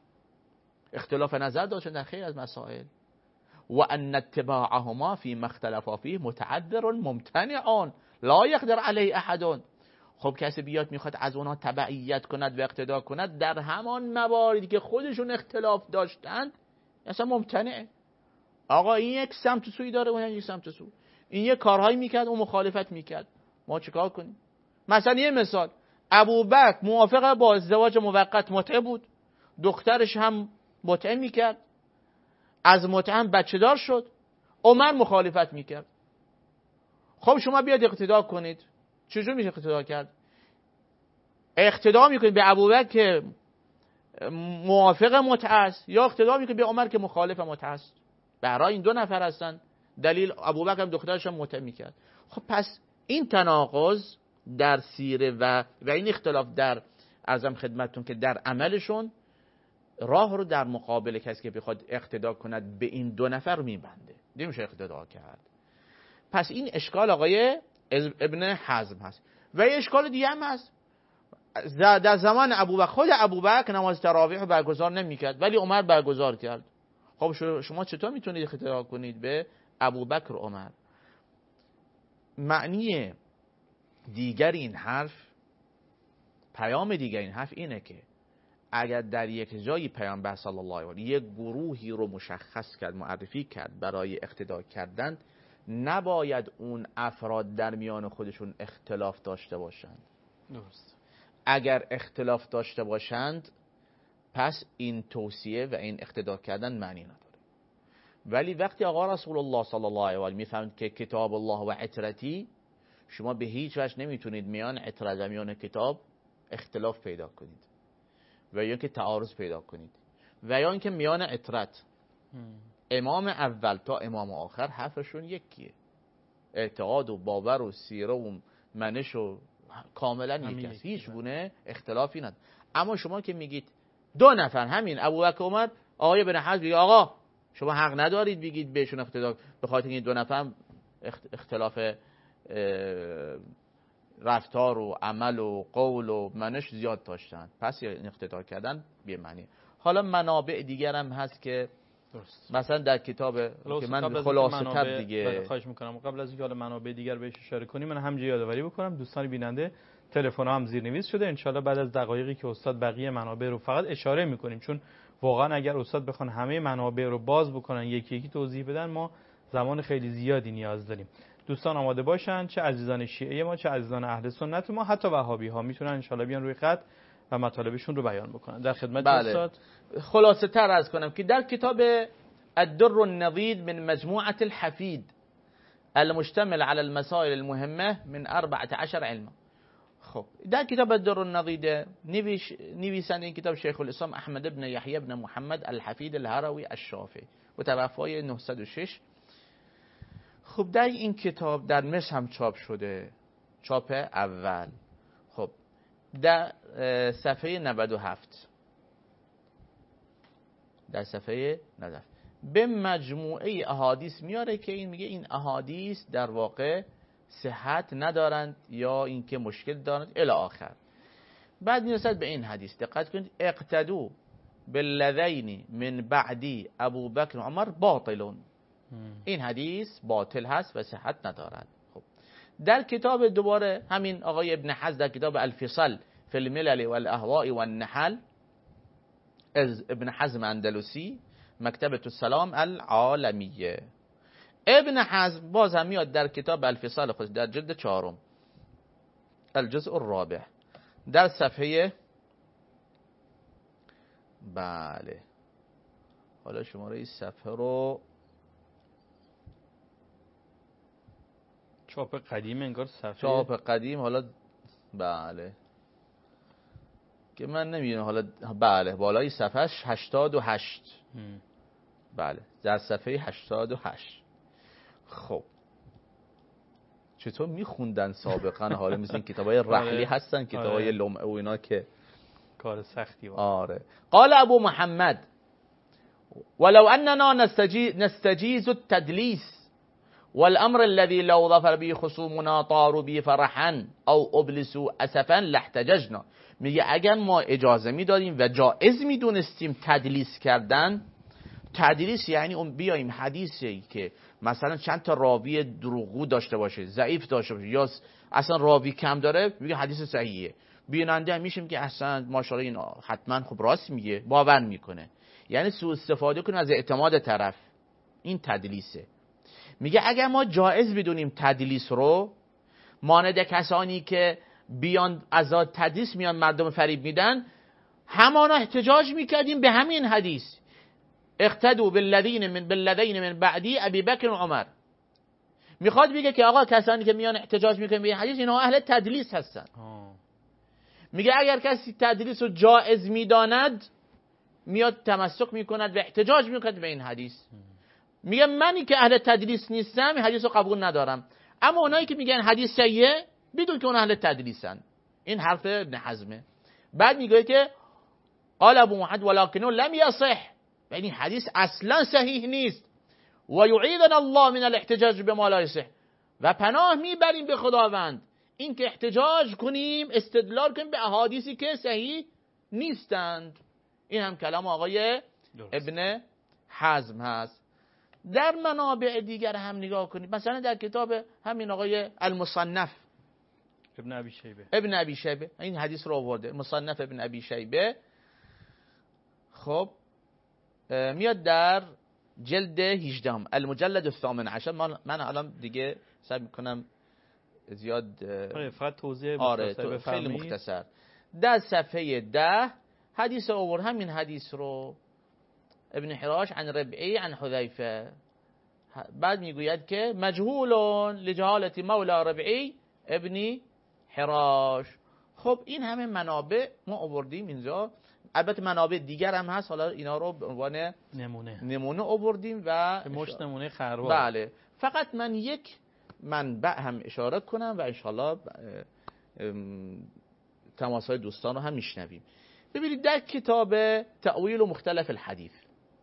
اختلاف نظر داشتند در خیلی از مسائل. و ان اتباعهما فيما اختلفا فيه متعذر ممتنع لا يقدر عليه احد. خب کسی بیاد میخواد از اونها تبعیت کند و اقتدا کند در همان مواردی که خودشون اختلاف داشتند، اصلا ممتنعه. آقا این یک سمت سوی داره و این یک سمت سو، این یک کارهایی میکرد اون مخالفت میکرد، ما چیکار کنیم؟ مثلا یه مثال، ابوبکر موافق با ازدواج موقت متعه بود، دخترش هم متعه میکرد، از متعه هم بچه دار شد، عمر مخالفت میکرد. خب شما بیاد اقتدا کنید، چجور میشه اقتدا کرد؟ اقتدا میکنید به ابوبکر که موافق متعه است، یا اقتدا میکنید به عمر که مخالف متعه است؟ برای این دو نفر هستن، دلیل ابوبکر هم دخترش هم متعه میکرد. خب پس این تناقض در سیره و این اختلاف در ارزم خدمتتون که در عملشون راه رو در مقابل کسی که بخواد اقتدا کند به این دو نفر رو میبنده، نمیشه اقتدا کرد. پس این اشکال آقای ابن حزم هست. و یه اشکال دیگه هم هست، در زمان ابوبکر خود ابوبکر نماز تراویح رو برگزار نمیکرد ولی عمر برگزار کرد. خب شما چطور میتونید اقتدا کنید به ابوبکر و عمر؟ معنی دیگر این حرف، پیام دیگر این حرف اینه که اگر در یک جایی پیامبر صلی الله علیه و آله یک گروهی رو مشخص کرد، معرفی کرد برای اقتدا کردن، نباید اون افراد در میان خودشون اختلاف داشته باشند. درست. اگر اختلاف داشته باشند پس این توصیه و این اقتدا کردن معنی نداره. ولی وقتی آقا رسول الله صلی الله علیه و آله میفهمند که کتاب الله و عترتی، شما به هیچ وجه نمیتونید میان عترت و میان کتاب اختلاف پیدا کنید و یا که تعارض پیدا کنید و یا اینکه میان عترت امام اول تا امام آخر حرفشون یکیه، اعتقاد و باور و سیره و منش و کاملا یکیه، هیچ گونه اختلافی نداره. اما شما که میگید دو نفر همین ابوبکر عمر، آقای ابن حزم میگه آقا شما حق ندارید بگید بهشون اقتدا، به خاطر این دو نفر اختلاف رفتار و عمل و قول و منش زیاد داشتن، پس اقتدا کردن بی معنی. حالا منابع دیگر هم هست که درست. مثلا در کتاب که من خلاصه تر دیگه خواهش میکنم قبل از اینکه حالا منابع دیگر بهش اشاره کنیم، من همینجا یادآوری بکنم دوستان بیننده تلفن ها هم زیرنویس شده، انشالله بعد از دقایقی که استاد بقیه منابع رو فقط اشاره میکنیم، چون واقعا اگر استاد بخوان همه منابع رو باز بکنن یکی یکی توضیح بدن ما زمان خیلی زیادی نیاز داریم. دوستان آماده باشن، چه عزیزان شیعه ما چه عزیزان اهل سنت ما، حتی وهابی ها میتونن انشالله بیان روی خط و مطالبشون رو بیان بکنن. در خدمت استاد خلاصه تر عرض کنم که در کتاب الدر النضید من مجموعة الحفید المشتمل على المسائل المهمة من 14 علما. خب در کتاب الدر النضید نویسنده این کتاب شیخ الاسلام احمد ابن یحیی ابن محمد الحفید الهروی الشافعی و توفای 906. خب در این کتاب در مصر هم چاپ شده، چاپ اول. خب در صفحه 97 در صفحه 97 به مجموعه احادیث میاره که این میگه این احادیث در واقع صحت ندارند یا اینکه مشکل دارند الی آخر. بعد میرسد به این حدیث، دقت کنید، اقتدوا بالذین من بعدی ابوبکر و عمر باطلون. این حدیث باطل هست و صحت ندارد. خب در کتاب دوباره همین آقای ابن حزم در کتاب الفصل فی الملل والاهواء والنحل از ابن حزم اندلسی مکتبة السلام العالمیه، ابن حزم باز هم میاد در کتاب الفصل خود در جلد 4 الجزء الرابع در صفحه بله حالا شماره صفحه رو چاپ قدیم انگار صفحه چاپ قدیم، حالا بله که من نمیدونم، حالا بله بالای صفحش 88. بله در صفحه 88. خب چطور میخوندن سابقا؟ حالا مثل این کتابای رحلی هستن، کتابای لمعه و اینا که کار سختی بود. آره. قال ابو محمد ولو اننا نستجيز التدليس والامر الذي لو ظفر به خصومنا طاروا به فرحا او ابلسوا اسفا لاحتججنا. میگه اگر ما اجازه میدادیم و جائز میدونستیم تدلیس کردن، تدلیس یعنی اون بیایم حدیثی که مثلا چند تا راوی دروغگو داشته باشه، ضعیف داشته باشه، یا اصلا راوی کم داره، میگه حدیث صحیحه، بیننده هم میشیم که اصلا ماشاءالله این حتما خب راست میگه، باور میکنه، یعنی سوء استفاده کنه از اعتماد طرف. این تدلیسه. میگه اگر ما جائز بدونیم تدلیس رو، مانند کسانی که بیان از تدلیس میان مردم فریب میدن، همانا احتجاج میکردیم به همین حدیث. اقتدوا بالذین من بعدی ابی بکر و عمر. میخواد بگه که آقا کسانی که میان احتجاج میکنن به این حدیث اینا اهل تدلیس هستن. میگه اگر کسی تدلیس رو جائز میداند، میاد تمسک میکند و احتجاج میکند به این حدیث. میگه منی که اهل تدلیس نیستم این حدیث رو قبول ندارم، اما اونایی که میگن حدیث صحیحه بدون که اون اهل تدلیسن. این حرف ابن حزمه. بعد میگه که قال ابو محمد ولكنه لم يصح، یعنی حدیث اصلا صحیح نیست. و یعیدنا الله من الاحتجاج بما لا يصح، و پناه میبریم به خداوند این که احتجاج کنیم، استدلال کنیم به احادیثی که صحیح نیستند. این هم کلام آقای ابن حزم هست. در منابع دیگر هم نگاه کنید، مثلا در کتاب همین آقای المصنف ابن ابی شیبه این حدیث رو آورده، مصنف ابن ابی شیبه. خب میاد در جلد 18 المجلد الثامن عشر. من الان دیگه سعی میکنم زیاد فقط توضیح خیلی مختصر. در صفحه 10 حدیث آورد، همین حدیث رو ابن حراش عن ربعی عن حذیفه. بعد میگوید که مجهول لجهالت مولا ربعی ابن حراش. خب این همه منابع ما آوردیم اینجا، البته منابع دیگر هم هست، حالا اینا رو به عنوان نمونه آوردیم و مشت نمونه خروار. بله فقط من یک منبع هم اشاره کنم و انشالله تماس‌های دوستان رو هم میشنویم. ببینید در کتاب تأویل و مختلف الحدیث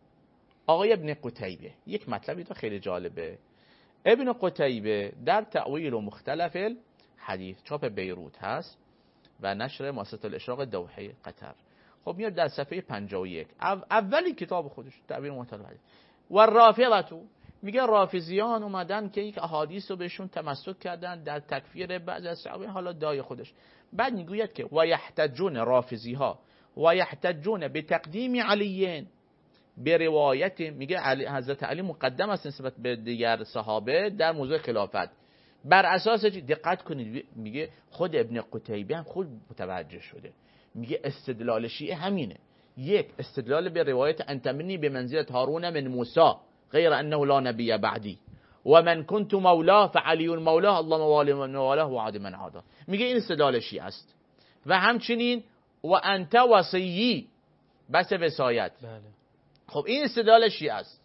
آقای ابن قتیبه یک مطلبی تو خیلی جالبه. ابن قتیبه در تأویل و مختلف الحدیث چاپ بیروت هست و نشر مؤسسه الاشراق دوحه قطر. خب میاد در صفحه 51 اولی کتاب خودش تأویل و مختلف الحدیث و رافضه، میگه رافضیان اومدن که یک احادیث رو بهشون تمسک کردن در تکفیر بعضی از صحابه، حالا دای خودش. بعد میگوید که و یحتجون رافضی ها و یحتجون به تقدیم علیین به روایت، میگه حضرت علی مقدم است نسبت به دیگر صحابه در موضوع خلافت. بر اساس دقت کنید، میگه خود ابن قتیبه هم خود متوجه شده، میگه استدلال شیعه همینه. یک، استدلال به روایت انت منی به منزلت هارون من موسی غیر انه لا نبی بعدی و من کنت مولاه فعلی مولاه الله موالی من والاه و عاد من عاده. میگه این استدلال شیعه است. و همچنین و انت وصیی، بس وصایت. بله. خب این استدلال شیعه است.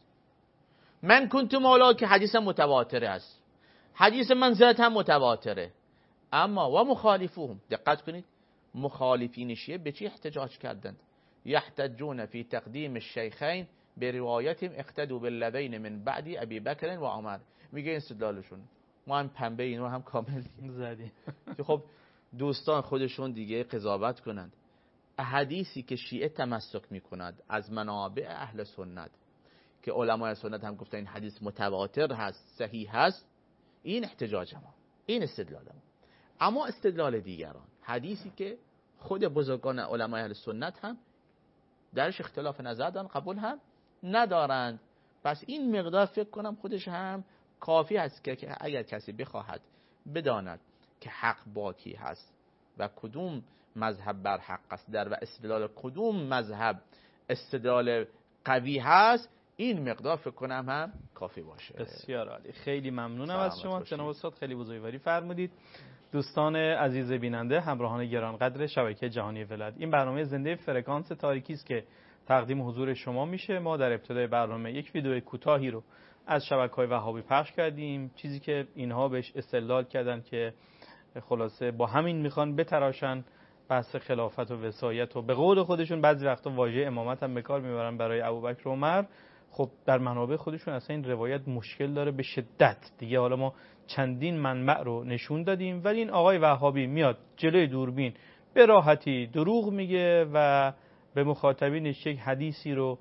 من کنت مولا که حدیث متواتره است، حدیث منزلت هم متواتره. اما و مخالفوهم، دقت کنید، مخالفین شیعه به چی احتجاج کردند؟ یحتجون فی تقدیم الشیخین به روایتهم اقتدوا بالذین من بعد ابی بکر و عمر. میگه این استدلالشون. ما هم پنبه اینو هم کامل زدیم. خب دوستان خودشون دیگه قضاوت کنند. حدیثی که شیعه تمسک میکند از منابع اهل سنت که علمای سنت هم گفتن این حدیث متواتر هست، صحیح هست، این احتجاج ما، این استدلال ما. اما استدلال دیگران، حدیثی که خود بزرگان علمای اهل سنت هم درش اختلاف نظر دارن، قبول هم ندارند. پس این مقدار فکر کنم خودش هم کافی است که اگر کسی بخواهد بداند که حق با کی هست و کدوم مذهب بر حق است در و استدلال کدوم مذهب استدلال قوی هست، این مقدار فکر کنم هم کافی باشه. بسیار عالی، خیلی ممنونم از شما جناب استاد، خیلی بزرگواری فرمودید. دوستان عزیز بیننده، همراهان گرانقدر شبکه جهانی ولایت، این برنامه زنده فرکانس تاریکی است که تقدیم حضور شما میشه. ما در ابتدای برنامه یک ویدیو کوتاهی رو از شبکه‌های وهابی پخش کردیم، چیزی که اینها بهش استدلال کردن که خلاصه با همین میخوان بتراشن بحث خلافت و وصایت و به قول خودشون بعضی وقتا واژه امامت هم به کار میبرن برای ابوبکر و عمر. خب در منابع خودشون اصلا این روایت مشکل داره به شدت دیگه. حالا ما چندین منبع رو نشون دادیم، ولی این آقای وهابی میاد جلوی دوربین به راحتی دروغ میگه و به مخاطبینش یک حدیثی رو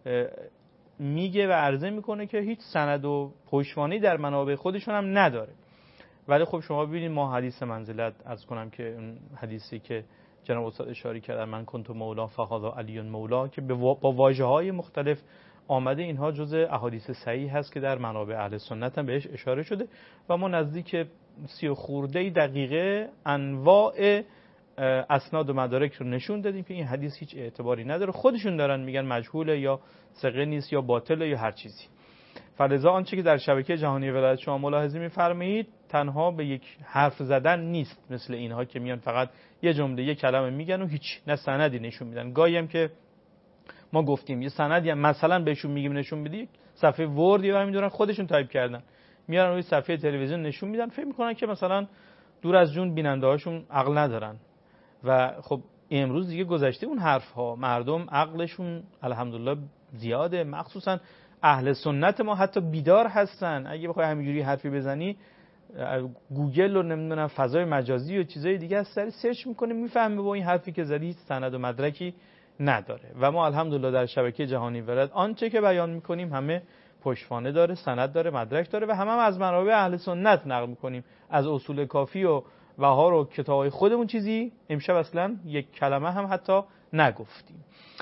میگه و عرضه میکنه که هیچ سند و پشتوانه‌ای در منابع خودشون هم نداره. ولی خب شما ببینید ما حدیث منزلت از کنم که اون حدیثی که جناب استاد اشاره کردن، من کنت مولا فهذا علی مولا، که با واژه‌های مختلف آمده، اینها جزء احادیث صحیح هست که در منابع اهل سنت هم بهش اشاره شده و ما نزدیک 30 خورده دقیقه انواع اسناد و مدارک رو نشون دادیم که این حدیث هیچ اعتباری نداره. خودشون دارن میگن مجهوله یا ثقه نیست یا باطله یا هر چیزی. فلذا آنچه که در شبکه جهانی ولایت شما ملاحظه می‌فرمایید تنها به یک حرف زدن نیست، مثل اینها که میان فقط یه جمله یک کلمه میگن و هیچ نه سندی نشون میدن. گاهی هم که ما گفتیم یه سندی هم مثلا بهشون میگیم نشون بدید، صفحه ورد یا میدونن خودشون تایپ کردن میارن روی صفحه تلویزیون نشون میدن، فکر میکنن که مثلا دور از جون بیننده هاشون عقل ندارن. و خب امروز دیگه گذشته اون حرف ها، مردم عقلشون الحمدلله زیاده، مخصوصا اهل سنت ما حتی بیدار هستن. اگه بخوای همینجوری حرفی بزنی گوگل و نمیدونم فضای مجازی و چیزای دیگه از سری سرچ میکنه میفهمه با این حرفی که زدی سند و مدرکی نداره. و ما الحمدلله در شبکه جهانی ولایت آنچه که بیان میکنیم همه پشتوانه داره، سند داره، مدرک داره و همه هم از منابع اهل سنت نقل میکنیم، از اصول کافی و بهار و کتابای خودمون چیزی امشب اصلا یک کلمه هم حتی نگفتیم.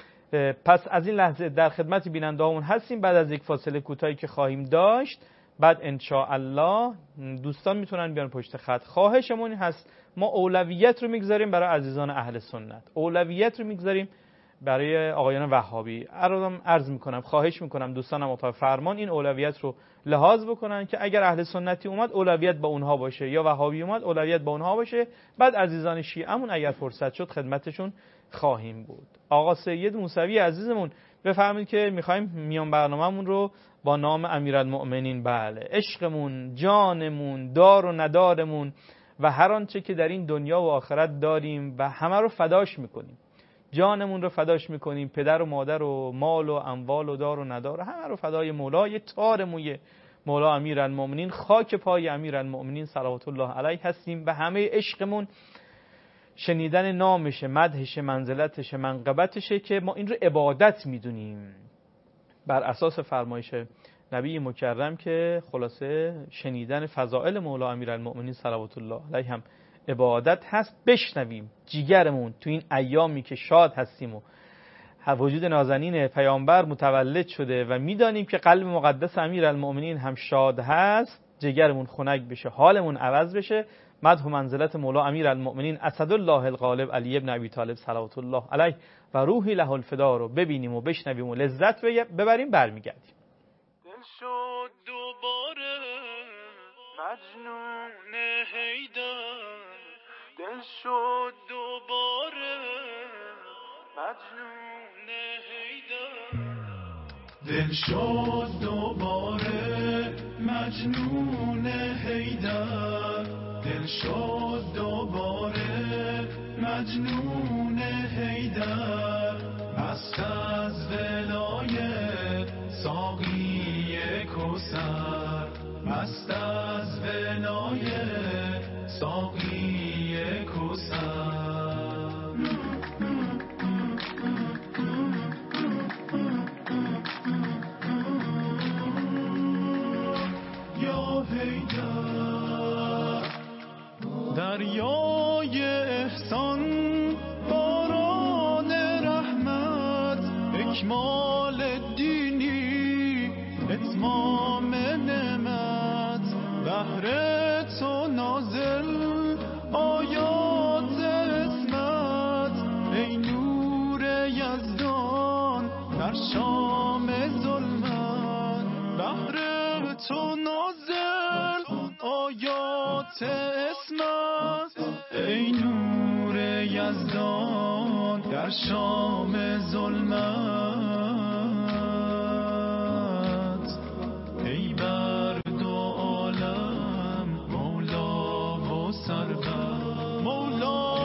پس از این لحظه در خدمت بیننده‌هامون هستیم. بعد از یک فاصله کوتاهی که خواهیم داشت، بعد ان شاء الله دوستان میتونن بیان پشت خط. خواهشمون هست ما اولویت رو میگذاریم برای عزیزان اهل سنت، اولویت رو میگذاریم برای آقایان وهابی. عرض میکنم، خواهش میکنم دوستانم اتاق فرمان این اولویت رو لحاظ بکنن که اگر اهل سنتی اومد اولویت با اونها باشه، یا وهابی اومد اولویت با اونها باشه. بعد عزیزان شیعه‌مون اگر فرصت شد خدمتشون خواهیم بود. آقا سید موسوی عزیزمون بفرمایید که میخوایم میان برنامه‌مون رو با نام امیرالمؤمنین، بله عشقمون، جانمون، دار و ندارمون و هر آنچه که در این دنیا و آخرت داریم و همه رو فداش میکنیم، جانمون رو فداش میکنیم، پدر و مادر و مال و اموال و دار و ندار همه رو فدای مولا، یه تار موی مولا امیرالمؤمنین، خاک پای امیرالمؤمنین صلوات الله علیه هستیم و همه عشقمون شنیدن نامشه، مدحشه، منزلتشه، منقبتشه که ما این رو عبادت میدونیم بر اساس فرمایش نبی مکرم که خلاصه شنیدن فضائل مولا امیرالمؤمنین صلوات الله علیه هم عبادت هست. بشنویم جیگرمون تو این ایامی که شاد هستیم و وجود نازنین پیامبر متولد شده و میدانیم که قلب مقدس امیرالمؤمنین هم شاد هست، جیگرمون خنک بشه، حالمون عوض بشه. مدح و منزلت مولا امیرالمؤمنین اسدالله الغالب علی ابن ابی طالب صلوات الله علیه و روحی له الفدا رو ببینیم و بشنویم و لذت ببریم. برمیگردیم. دل شد دوباره مجنون حیدر، دل شد دوباره مجنون حیدر، دل شد دوباره مجنون حیدر، دل شد دوباره مجنون حیدر، مست از ولایت ساقی کوثر، مست از ولایت ساقی کوثر. یا حیدر دریای احسان، باران رحمت، اکمال دینی، اتمام نعمت، بهر تو نازل آیات اسمت، ای نور یزدان در شام ظلمت. حقیقت اسمت ای نور یزدان در شام ظلمت ای بر دو عالم مولا و سرور مولا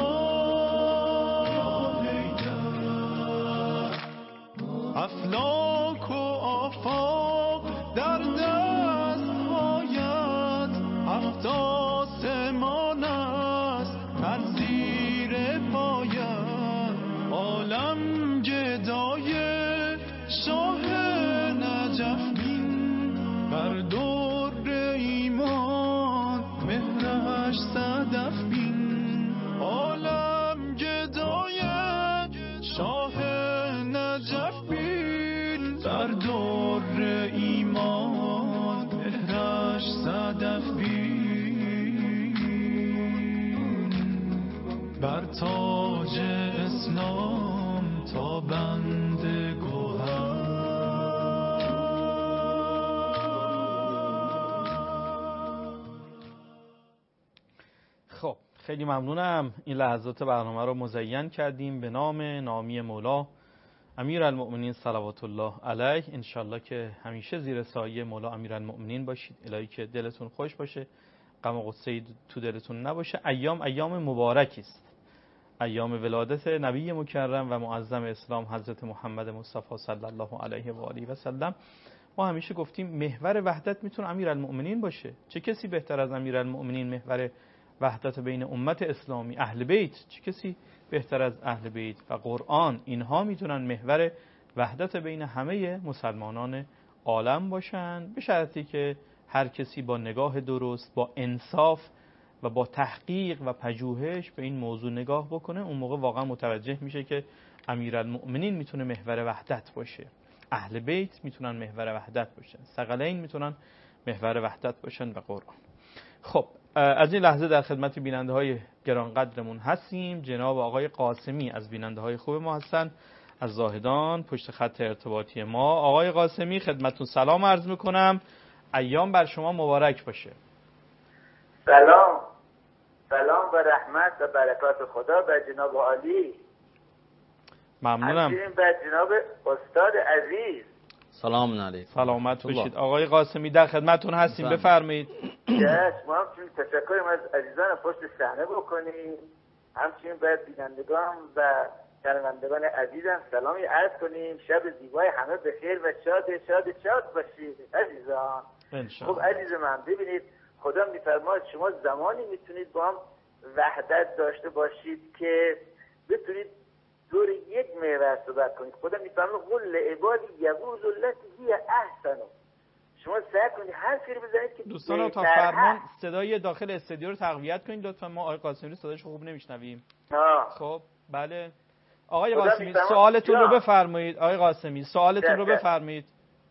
افلاک و آفاق در دست هایت هفت آسمان است در زیر پایت عالم گدای شاه نجف بین بر در ایمان مهرش صدف بین عالم گدای شاه نجف بین بر در ایمان مهرش صدف بین بر تاج اسلام تا بند گوهر. خب خیلی ممنونم. این لحظات برنامه رو مزین کردیم به نام نامی مولا امیرالمؤمنین صلوات الله علیه. انشالله که همیشه زیر سایه مولا امیرالمؤمنین باشید. الهی که دلتون خوش باشه، غم و غصه تو دلتون نباشه. ایام مبارکی است، ایام ولادت نبی مکرم و معظم اسلام حضرت محمد مصطفی صلی الله علیه و آله و سلم. ما همیشه گفتیم محور وحدت میتونه امیرالمؤمنین باشه. چه کسی بهتر از امیرالمؤمنین محور وحدت بین امت اسلامی؟ اهل بیت. چه کسی بهتر از اهل بیت و قرآن؟ اینها میتونن محور وحدت بین همه مسلمانان عالم باشن، به شرطی که هر کسی با نگاه درست، با انصاف و با تحقیق و پژوهش به این موضوع نگاه بکنه. اون موقع واقعا متوجه میشه که امیرالمؤمنین میتونه محور وحدت باشه، اهل بیت میتونن محور وحدت باشن، ثقلین میتونن محور وحدت باشن و قرآن. خب از این لحظه در خدمت بیننده های گرانقدرمون هستیم. جناب آقای قاسمی از بیننده های خوب ما هستن، از زاهدان، پشت خط ارتباطی ما. آقای قاسمی خدمتون سلام عرض میکنم، ایام بر شما مبارک باشه. سلام و رحمت و برکات خدا بر جناب عالی. ممنونم. همچنین بر جناب استاد عزیز. سلام علیکم. سلامت باشید. آقای قاسمی در خدمتون هستیم، بفرمایید. ما همچنین تشکریم از عزیزان پشت صحنه بکنیم، همچنین بر بینندگان و شنوندگان عزیزم سلامی عرض کنیم. شب زیبای همه بخیر و شاد باشید عزیزان. خب عزیز من ببینید، خدا میفرماید شما زمانی میتونید با هم وحدت داشته باشید که بتونید دور یک محور صحبت کنید. خدا میفرماید قل لعبادی یقولوا التی هی احسن. شما سعی کنید حرفی رو بزنید که دوستان تا فرمان صدای داخل استودیو رو تقویت کنید لطفا. ما آقای قاسمی رو صداش خوب نمیشنویم. خب بله آقای قاسمی سوالتون رو بفرمایید. آقای قاسمی سوالتون رو بفرمایید.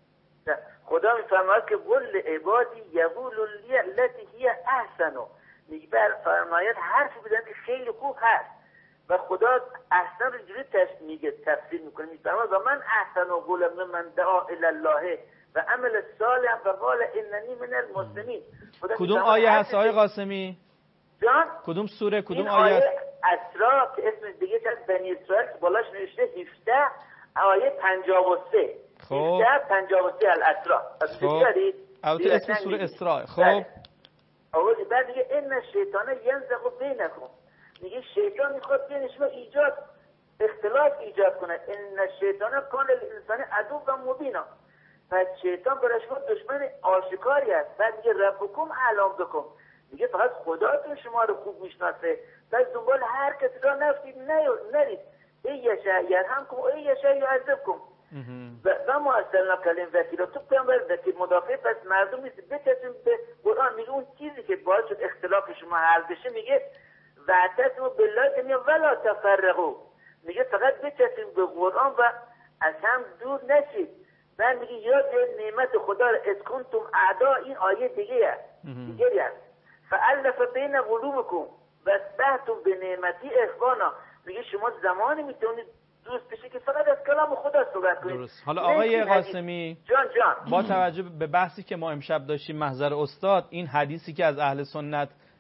خدا میفرماید که قل عبادی یقولوا التی هی احسن. میگه فرماید حرفی بزنید که خیلی خوب هست و خدا احسن رو اینجوری میگه تفسیر میکنه. میفرماید و من احسن قولا ممن دعا الی الله و عمل صالح و قال اننی من المسلمین. کدوم آیه هست آقای قاسمی؟ جان کدوم سوره، کدوم آیه؟ اسراء که اسم دیگه از بنی اسرائیل که بالاش نوشته 17 آیه 53. خب 53 الاسراء. البته اسم سوره اسراء. خب آقا بعد دیگه ان الشیطان ینزغ بینکم. میگه شیطان میخواد بین شما اختلاف ایجاد کنه. ان الشیطان کان للانسان عدوا مبینا. پس شیطان برای شما دشمن آشکاری است. بعد میگه ربکم اعلم بکم. میگه فقط خداتون شما رو خوب میشناسه. پس دنبال هر کسی را نرید. ای یشاء یرحمکم و ای یشاء یعذبکم. و ما ارسلنا کلیم وکیل. تو پیامبر وکیل مدافع. پس مردم نیست بچسبیم به قرآن. میگه اون چیزی که باعث شد اختلاف شما حل بشه، میگه واعتصموا بالله جمیعا ولا تفرقوا. میگه فقط بچسبیم به قرآن و از هم دور نشید. من میگه یاد نعمت خدا را از کنتم اعدا. این آیه دیگه است. فالف بین قلوبکم و اصبحتم بنعمتی اخوانا. میگه شما زمانی میتونید دوست بشید که فقط از کلام خدا صحبت کنید. درست. حالا آقای قاسمی جان با توجه به بحثی که ما امشب داشتیم محضر استاد، این حدیثی که از اهل سنت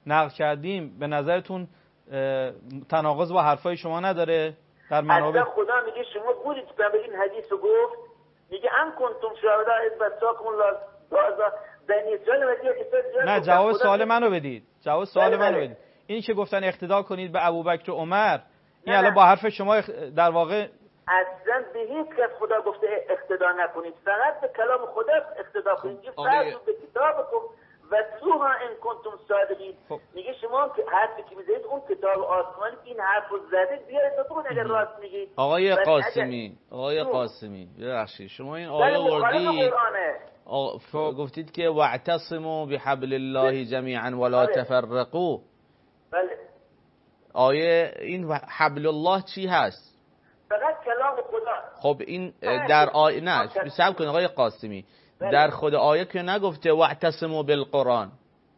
نقل کردیم به نظرتون تناقض با حرفای شما نداره در منابع؟ اصلا خدا میگه شما بودید که این حدیث رو گفت، میگه ام کنتم شهدا اذ بساکم الله بنی اسرائیل. نه جواب سوال منو بدید. جواب سوال منو بله. بدید. این که گفتن اقتدا کنید به ابوبکر و عمر، این الان با حرف شما در واقع اصلا به هیچ کس خدا گفته اقتدا نکنید، فقط به کلام خدا اقتدا کنید. میگه فرض به کتابکم وتلوها ان کنتم صادقین. میگه شما که حرفی که میزنید اون کتاب آسمانی که این حرف رو زده بیارید بخونید اگر راست میگید. آقای قاسمی ببخشید شما این آیه وردید گفتید که واعتصموا بحبل الله جمیعا ولا تفرقوا. بله. آیه این حبل الله چی هست؟ فقط کلام خدا. خب این در آیه نه صبر کن آقای قاسمی، در خود آیه که نگفته واعتصموا بالقرآن.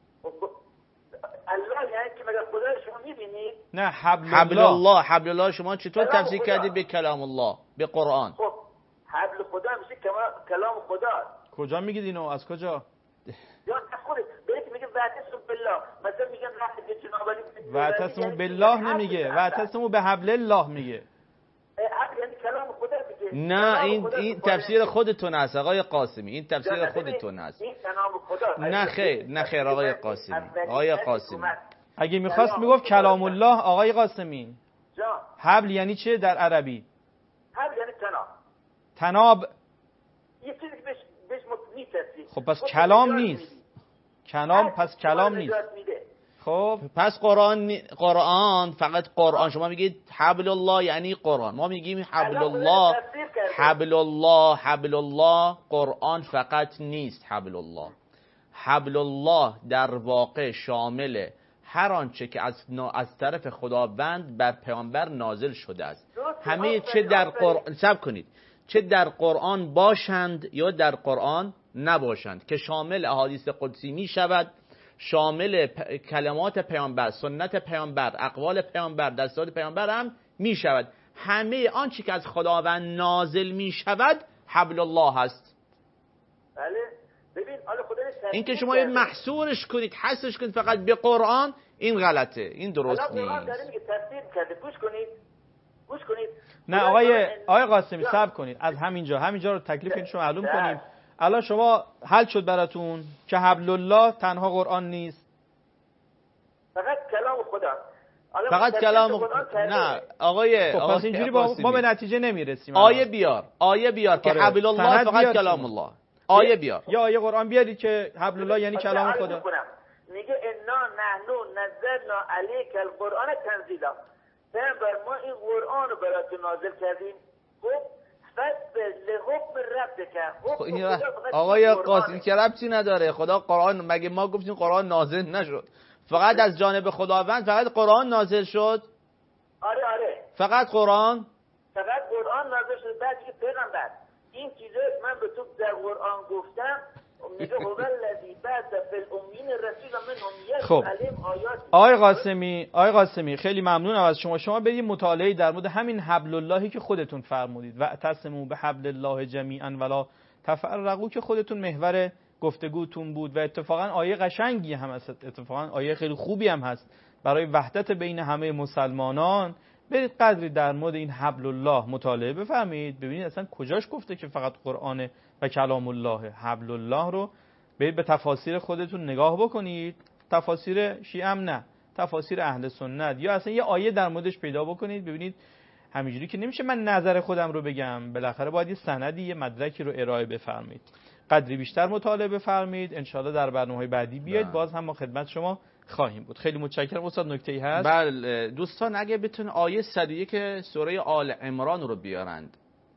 الله یعنی که مگر خدا شما میبینید؟ نه حبل الله شما چطور تفسیر کردید به کلام الله به قرآن؟ خب حبل خدا میشه کلام خدا. کجا میگید اینو؟ از کجا؟ یا خودت برید میگه واعتصموا بالله، مثلا میگن رحمت جناب علی واعتصموا بالله نمیگه، واعتصموا به حبل الله میگه. یعنی کلام خدا میگه. نه این تفسیر خودتون است آقای قاسمی، این تفسیر خودتون است. این کلام خدا. نه خیر آقای قاسمی. اگه میخواست میگفت کلام الله آقای قاسمی. حبل یعنی چه در عربی؟ حبل یعنی تناب. یه چیزی که بهش میترسی. خب پس کلام نیست. پس کلام نیست. خب پس قرآن فقط قرآن. شما میگید حبل الله یعنی قرآن، ما میگیم حبل الله قرآن فقط نیست. حبل الله در واقع شامل هر آنچه که از طرف خداوند بر پیامبر نازل شده است. همه چه در قرآن صبر کنید، چه در قرآن باشند یا در قرآن نباشند، که شامل احادیث قدسی می شود، شامل کلمات پیامبر، سنت پیامبر، اقوال پیامبر، دستورات پیامبر هم می شود. همه آنچه که از خداوند نازل می شود حبل الله هست. بله. ببین این که شما محصورش کنید، حسش کنید فقط به قرآن، این غلطه، این درست نیست. گوش کنید. نه آقای قاسمی صبر کنید. از همینجا رو تکلیف شما معلوم کنیم. الان شما حل شد براتون که حبل الله تنها قرآن نیست، فقط کلام خدا. فقط کلام نه آقای پس اینجوری ما به نتیجه نمیرسیم. آیه بیار که حبل الله فقط کلام الله. آیه بیار یا آیه قرآن بیارید که حبل الله یعنی کلام خدا. میگه انا نحن نزلنا علیک القرآن تنزیلا. پیامبر ما این قرآن رو برات نازل کردیم. خب آقای قاسمی که ربطی نداره. خدا قرآن مگه ما گفتیم قرآن نازل نشد؟ فقط از جانب خداوند فقط قرآن نازل شد. آره فقط قرآن نازل شد. بعد که پیغمبر این چیزا من به تو در قرآن گفتم، میگه هو الذی بعث فی الامین رسولا منهم یتلو علیهم آیاته. آقای قاسمی خیلی ممنونم از شما برید مطالعه در مورد همین حبل اللهی که خودتون فرمودید، واعتصموا بحبل الله جمیعا ولا تفرقوا، که خودتون محور گفتگوتون بود و اتفاقا آیه قشنگی هم هست، اتفاقا آیه خیلی خوبی هم هست برای وحدت بین همه مسلمانان. برید قدری در مورد این حبل الله مطالعه بفرمایید، ببینید اصلا کجاش گفته که فقط قرآن و کلام الله. حبل الله رو برید به تفاسیر خودتون نگاه بکنید، تفاسیر شیعه هم نه، تفاسیر اهل سنت، یا اصلا یه آیه در موردش پیدا بکنید. ببینید همینجوری که نمیشه من نظر خودم رو بگم، بالاخره باید یه سندی، یه مدرکی رو ارائه بفرمایید. قدری بیشتر مطالعه بفرمایید، انشالله در برنامه‌های بعدی بیاید، باز هم ما خدمت شما خواهیم بود. خیلی متشکرم. استاد نکته‌ای هست؟ بله دوستان اگه بتون آیه 101 سوره آل عمران رو بیارند.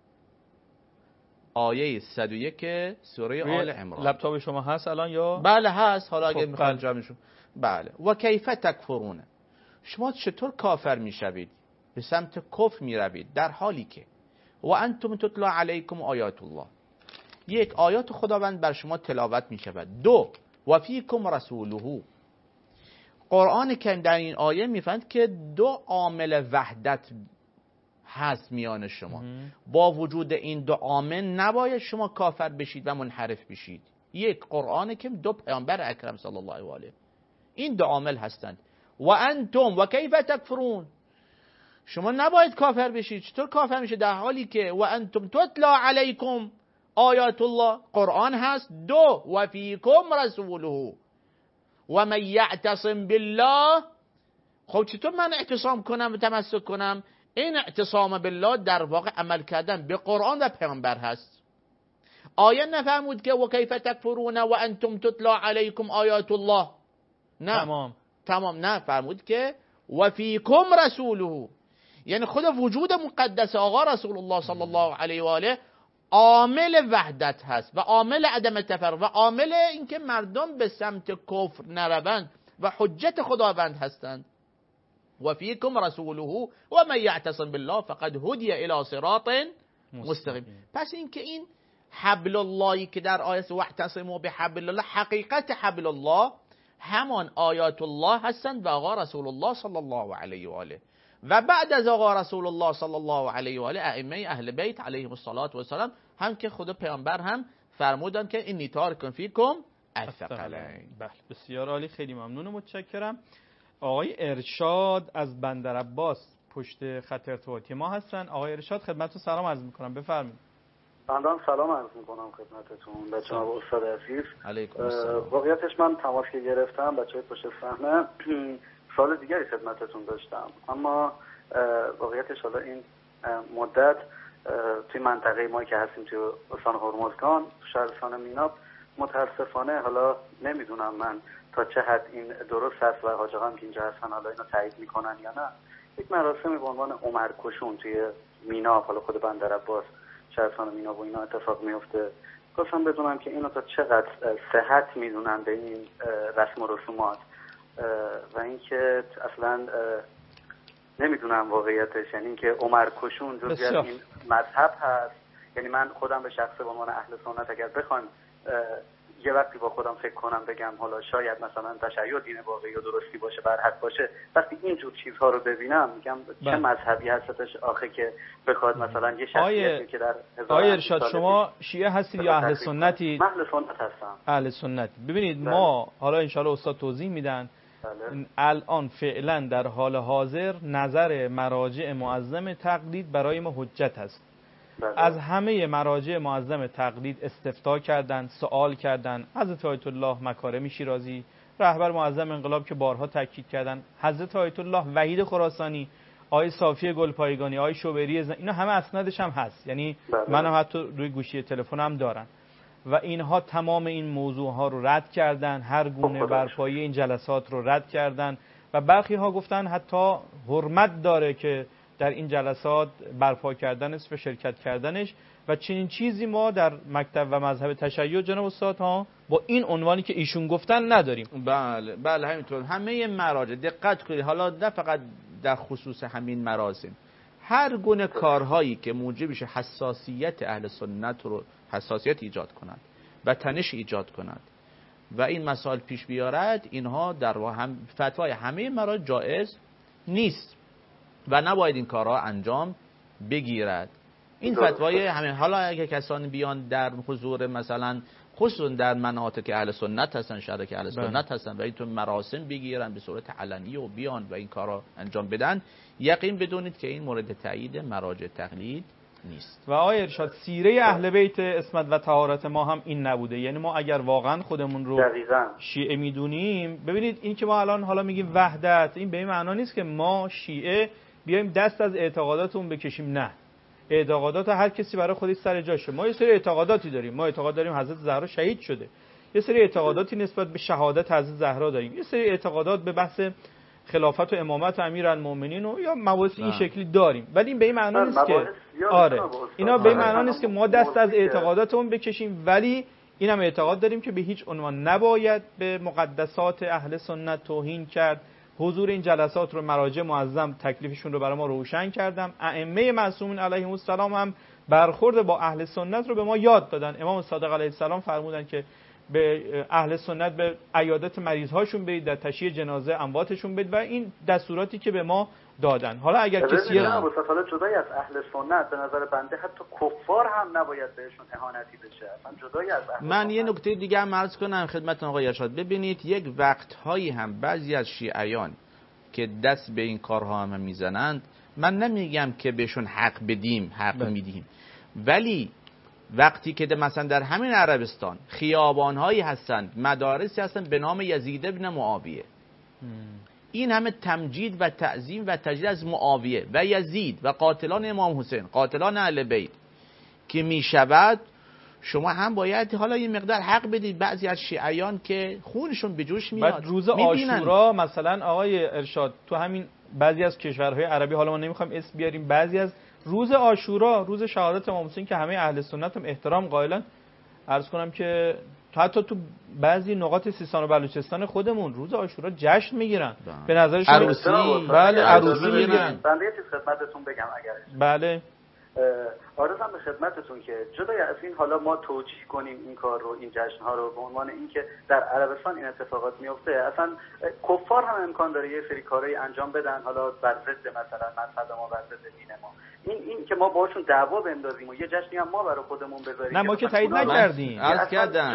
آیه 101 سوره آل عمران. لپتاپ شما هست الان یا؟ بله هست. حالا اگه میخواید جمعشون. بله. و کیف تکفرون، شما چطور کافر میشوید، به سمت کفر میروید، در حالی که و انتم تتلا علیکم آیات الله، یک آیات خداوند بر شما تلاوت میشود. دو و فیکم رسوله، قرآن که در این آیه میفهمد که دو عامل وحدت هست میان شما. با وجود این دو عامل نباید شما کافر بشید و منحرف بشید. یک قرآن که دو پیامبر اکرم صلی الله علیه، این دو عامل هستند. و انتم و کیف تکفرون، شما نباید کافر بشید. چطور کافر میشه در حالی که و انتم تتلا علیکم آیات الله، قرآن هست. دو و فیکم رسوله و من یعتصم بالله. خب چطور من اعتصام کنم و تمسک کنم؟ این اعتصام بالله در واقع عمل کردن به قرآن و پیامبر هست. آیه نفهمود که و کیف تکفرون و انتم تتلا علیکم آیات الله؟ نه تمام نه، فرمود که و فیکم رسوله، یعنی خود وجود مقدس آقا رسول الله صلی الله علیه و آله عامل وحدت هست و عامل عدم تفرق و عامل اینکه مردم به سمت کفر نروند و حجت خداوند هستند. و فیکم رسوله و من یعتصم بالله فقد هدی الی صراط مستقیم. پس اینکه این حبل اللهی که در آیه واعتصموا بحبل الله، حقیقت حبل الله همان آیات الله هستند و آقا رسول الله صلی الله علیه و آله. و بعد از آقا رسول الله صلی الله علیه و آله ائمه اهل بیت علیهم الصلاة و السلام هم که خود پیامبر هم فرمودند که انی تارک فیکم الثقلین. بله بسیار عالی، خیلی ممنون و متشکرم. آقای ارشاد از بندر عباس پشت خط ارتباطی ما هستن. آقای ارشاد خدمتتون سلام عرض میکنم، بفرمایید. بندم سلام عرض میکنم خدمتتون به جناب استاد عزیز. علیکم السلام. واقعیتش من تماس که گرفتم بچهای پشت صحنه سوال دیگری خدمتتون داشتم، اما واقعیتش حالا این مدت توی منطقه ما که هستیم توی استان هرمزگان تو شهرستان میناب متاسفانه حالا نمیدونم من تا چه حد این درست هست و حاج آقا که اینجا هستن حالا اینو تایید میکنن یا نه، یک مراسمی به عنوان عمر کشون توی میناب، حالا خود بندر عباس شهرستان میناب و اینا اتفاق میفته. خواستم بدونم که اینو تا چقدر صحت میدونن به این رسم و رسومات و اینکه اصلا نمیدونم واقعیتش، یعنی اینکه عمر کشون جزئی از این مذهب هست. یعنی من خودم به شخص به عنوان اهل سنت اگر بخوام یه وقتی با خودم فکر کنم بگم حالا شاید مثلا تشیع دین واقعی و درستی باشه، بر حق باشه، وقتی اینجور چیزها رو ببینم میگم چه مذهبی هستش آخه که بخواد مثلا یه شخصیتی که در آقای ارشاد شما شیعه هستید یا اهل سنتی؟ من اهل سنت هستم. اهل سنت. ببینید ما حالا انشاءالله استاد توضیح میدن. الان فعلا در حال حاضر نظر مراجع معظم تقلید برای ما حجت است. از همه مراجع معظم تقلید استفتاء کردند، سوال کردند. حضرت آیت الله مکارمی شیرازی رهبر معظم انقلاب که بارها تاکید کردند، حضرت آیت الله وحید خراسانی، آقای صافی گلپایگانی، آقای شوبری اینا همه اسنادش هم هست، یعنی منم حتی روی گوشی تلفنم دارن و اینها تمام این موضوع ها رو رد کردن، هر گونه برپایی این جلسات رو رد کردن و برخی ها گفتن حتی حرمت داره که در این جلسات برپا کردنش و شرکت کردنش و چنین چیزی ما در مکتب و مذهب تشیع جناب استاد ها با این عنوانی که ایشون گفتن نداریم. بله همینطور. همه مراجع دقت کنید، حالا نه فقط در خصوص همین مراسم، هر گونه کارهایی که موجب بشه حساسیت اهل سنت رو حساسیت ایجاد کند و تنش ایجاد کند و این مسائل پیش بیارد، اینها در فتوای همه مراجع جایز نیست و نباید این کارها انجام بگیرد. این فتوای همه. حالا اگه کسانی بیان در حضور مثلا خصوصا در مناطق اهل سنت هستن، شهر که اهل سنت هستن و اینطور مراسم بگیرن به صورت علنی و بیان و این کارا انجام بدن، یقین بدونید که این مورد تایید مراجع تقلید نیست. و آقای ارشاد سیره اهل بیت عصمت و طهارت ما هم این نبوده. یعنی ما اگر واقعا خودمون رو شیعه میدونیم، ببینید این که ما الان حالا میگیم وحدت، این به این معنا نیست که ما شیعه بیایم دست از اعتقاداتمون بکشیم، نه، اعتقادات هر کسی برای خودش سر جاشه. ما یه سری اعتقاداتی داریم، ما اعتقاد داریم حضرت زهرا شهید شده، یه سری اعتقاداتی نسبت به شهادت حضرت زهرا داریم، یه سری اعتقادات به بحث خلافت و امامت امیرالمومنین و یا مباحث این شکلی داریم، ولی این به این معنی نیست که اینا به این معنی نیست که ما دست از اعتقاداتمون بکشیم، ولی اینم اعتقاد داریم که به هیچ عنوان نباید به مقدسات اهل سنت توهین کرد. حضور این جلسات رو مراجع معظم تکلیفشون رو برای ما روشن کردم. ائمه معصومین علیهم السلام هم برخورد با اهل سنت رو به ما یاد دادن. امام صادق علیه السلام فرمودن که به اهل سنت به عیادت مریض هاشون برید، در تشییع جنازه امواتشون برید و این دستوراتی که به ما دادن. حالا اگر کسی حالا جدای از اهل سنت به نظر بنده حتی کفار هم نباید بهشون اهانتی بشه، اصلا جدای از اهل من یه نکته دیگه هم عرض کنم خدمت آقای ارشاد. ببینید یک وقتهایی هم بعضی از شیعیان که دست به این کارها هم میزنند، من نمیگم که بهشون حق بدیم، حق میدیم، ولی وقتی که مثلا در همین عربستان خیابانهایی هستند، مدارسی هستند به نام یزید ابن معاویه، این همه تمجید و تعظیم و تجلیل از معاویه و یزید و قاتلان امام حسین، قاتلان اهل بیت که میشود، شما هم باید حالا این مقدار حق بدید بعضی از شیعیان که خونشون به جوش میاد. بعد روز عاشورا مثلا آقای ارشاد تو همین بعضی از کشورهای عربی، حالا ما نمیخوایم اسم بیاریم، بعضی از روز عاشورا، روز شهادت امام حسین که همه اهل سنت هم احترام قائلن، عرض کنم که حتی تو بعضی نقاط سیستان و بلوچستان خودمون روز عاشورا جشن میگیرن. به نظر شما عروسی؟ بله عروسی میگیرن. بنده یه چیز خدمتتون بگم اگر بله آرزم به خدمتتون که جدای از این حالا ما توجیه کنیم این کار رو، این جشن‌ها رو به عنوان اینکه در عربستان این اتفاقات میفته، اصلا کفار هم امکان داره یه سری کارهای انجام بدن حالا بر ضد مثلا مذهب ما، بر ضد دین ما. این که ما باهاشون دعوا بندازیم و یه جشنی هم ما برای خودمون بذاریم، نه ما که تایید نکردیم، عرض کردم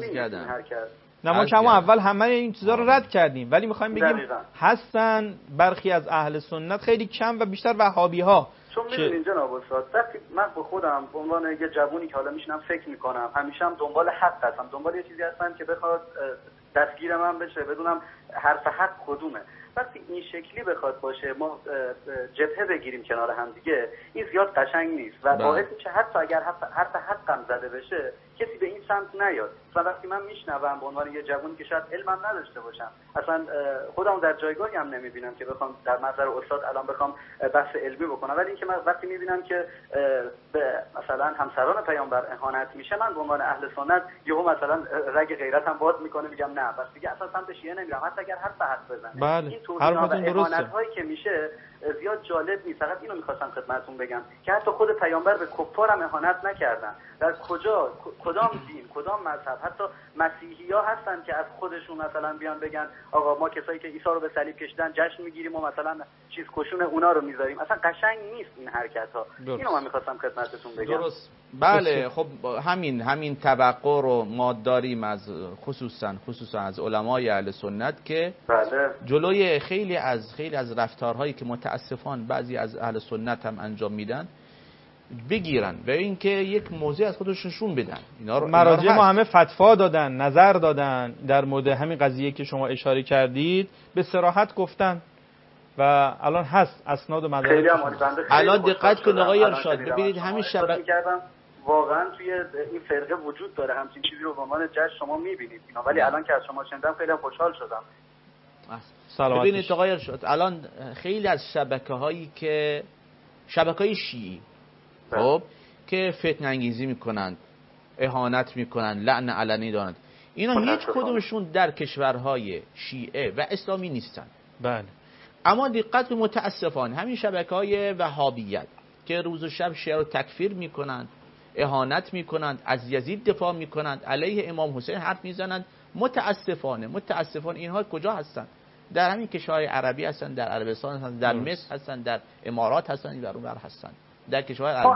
نه ما که اول همه این چیزا رو رد کردیم، ولی میخوایم بگیم هستن برخی از اهل سنت خیلی کم و بیشتر وهابی ها. چون میدونین جناب استاد، وقتی من به خودم به عنوان یه جوونی که حالا میشینم فکر میکنم، همیشه هم دنبال حق هستم، دنبال یه چیزی هستم که بخواد دستگیر من بشه، بدونم حرف حق کدومه. وقتی این شکلی بخواد باشه ما جبهه بگیریم کنار هم دیگه، این زیاد قشنگ نیست و باعث میشه حتی اگر حرف حقم زده بشه کسی به این سمت نیاد. مثلا وقتی من میشنوم به عنوان یه جوونی که شاید علمم نداشته باشم، اصلا خودم در جایگاهی هم نمیبینم که بخوام در نظر استاد الان بخوام بحث علمی بکنم، ولی اینکه من وقتی میبینم که به مثلا همسران پیامبر اهانت میشه، من به عنوان اهل سنت یهو مثلا رگ غیرتم باز میکنه، میگم نه بس دیگه اصلا سمت شیعه نمیرم، حتی اگر حرف حق بزنه. بله. این توهینات و اهانت‌هایی که میشه زیاد جالب نیست. فقط اینو میخواستم خدمتتون بگم که حتی خود پیامبر به کفار هم اهانت نکردن. در کدام دین، کدام مذهب، حتی مسیحی‌ها هستن که از خودشون مثلا بیان بگن آقا ما کسایی که عیسی رو به صلیب کشیدن جشن میگیریم و مثلا چیز کشون اونا رو میذاریم. اصلا قشنگ نیست این حرکت‌ها. اینو من میخواستم خدمتتون بگم. درست. بله خب همین توقع رو ما داریم از خصوصا از علمای اهل سنت که بله. جلوی خیلی از رفتارهایی که متاسفانه بعضی از اهل سنت هم انجام میدن بگیرن و اینکه یک موضوع از خودشون نشون بدن. مراجع ما همه فتوا دادن، نظر دادن در مورد همین قضیه که شما اشاره کردید، به صراحت گفتن و الان هست اسناد و مدارک. الان دقت کنید آقای ارشاد، ببینید همین واقعا توی این فرقه وجود داره همچین چیزی رو به عنوان جشن شما می‌بینید اینا، ولی الان که از شما شنیدم خیلی خوشحال شدم. ببینید آقای ارشاد، الان خیلی از شبکه‌های شیعی خب که فتنه انگیزی میکنند، اهانت میکنند، لعن علنی دارند، اینا هیچ کدومشون در کشورهای شیعه و اسلامی نیستن. بله. اما دقت متاسفانه همین شبکه‌های وهابیت که روز و شب شیعه رو تکفیر میکنند، اهانت میکنند، از یزید دفاع میکنند، علیه امام حسین حرف میزنند، متاسفانه اینها کجا هستند؟ در همین کشورهای عربی هستند، در عربستان هستند، در مصر هستند، در امارات هستند، در اونور هستند، در کشورهای عربی.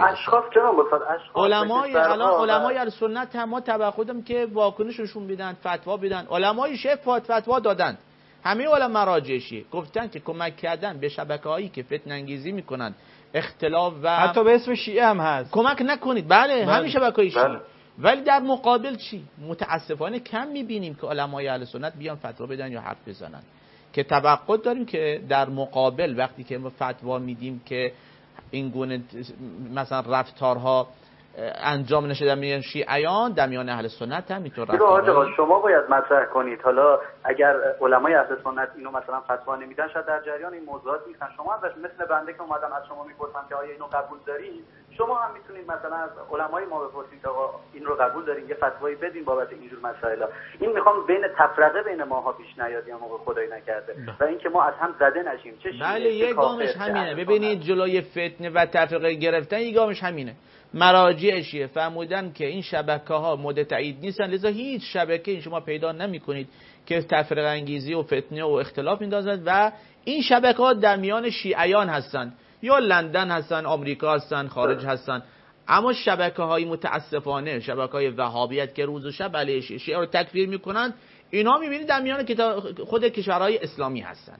علمای اهل سنت هم ما توقع که واکنششون بدن، فتوا بدن. علمای شیعه فتوا دادند. همه علما مراجع شیعه گفتن که کمک کردن به شبکه‌هایی که فتنه انگیزی میکنند، اختلاف و حتی به اسم شیعه هم هست، کمک نکنید. بله. همین شبکه‌های شیعه. ولی در مقابل چی؟ متاسفانه کم میبینیم که علمای اهل سنت بیان فتوا بدن یا حرف بزنن، که توقع داریم که در مقابل وقتی که ما فتوا میدیم که این گونه مثلا رفتارها انجام نشه در میان شیعیان، در میان اهل سنت هم اینطور رفتارها شما باید مطرح کنید. حالا اگر علمای اهل سنت اینو مثلا فتوا نمیدن، شاید در جریان این موضوعات نیستن. شما ازش مثل بنده که اومدم از شما میپرسم که آیا اینو قبول دارید، شما هم میتونید مثلا از علمای ما بپرسید آقا این رو قبول دارین، یه فتوایی بدین بابت اینجور مسائل. این میخوام بین تفرقه بین ماها پیش نیاد یا موقع خدای نکرده و اینکه ما از هم زده نشیم. چه بله یک گامش همینه. ببینید جلوی فتنه و تفرقه گرفتن یک گامش همینه. مراجعشیه فرمودن که این شبکه ها مد تایید نیستن، لذا هیچ شبکه شما پیدا نمیکنید که تفرقه انگیزی و فتنه و اختلاف میندازد و این شبکه ها در میان شیعیان هستند، یا لندن هستن، آمریکا هستن، خارج هستن. اما شبکه های متاسفانه شبکه های وهابیت که روز و شب علیه شیعه رو تکفیر میکنن، اینا میبینید در میان خود کشورهای اسلامی هستن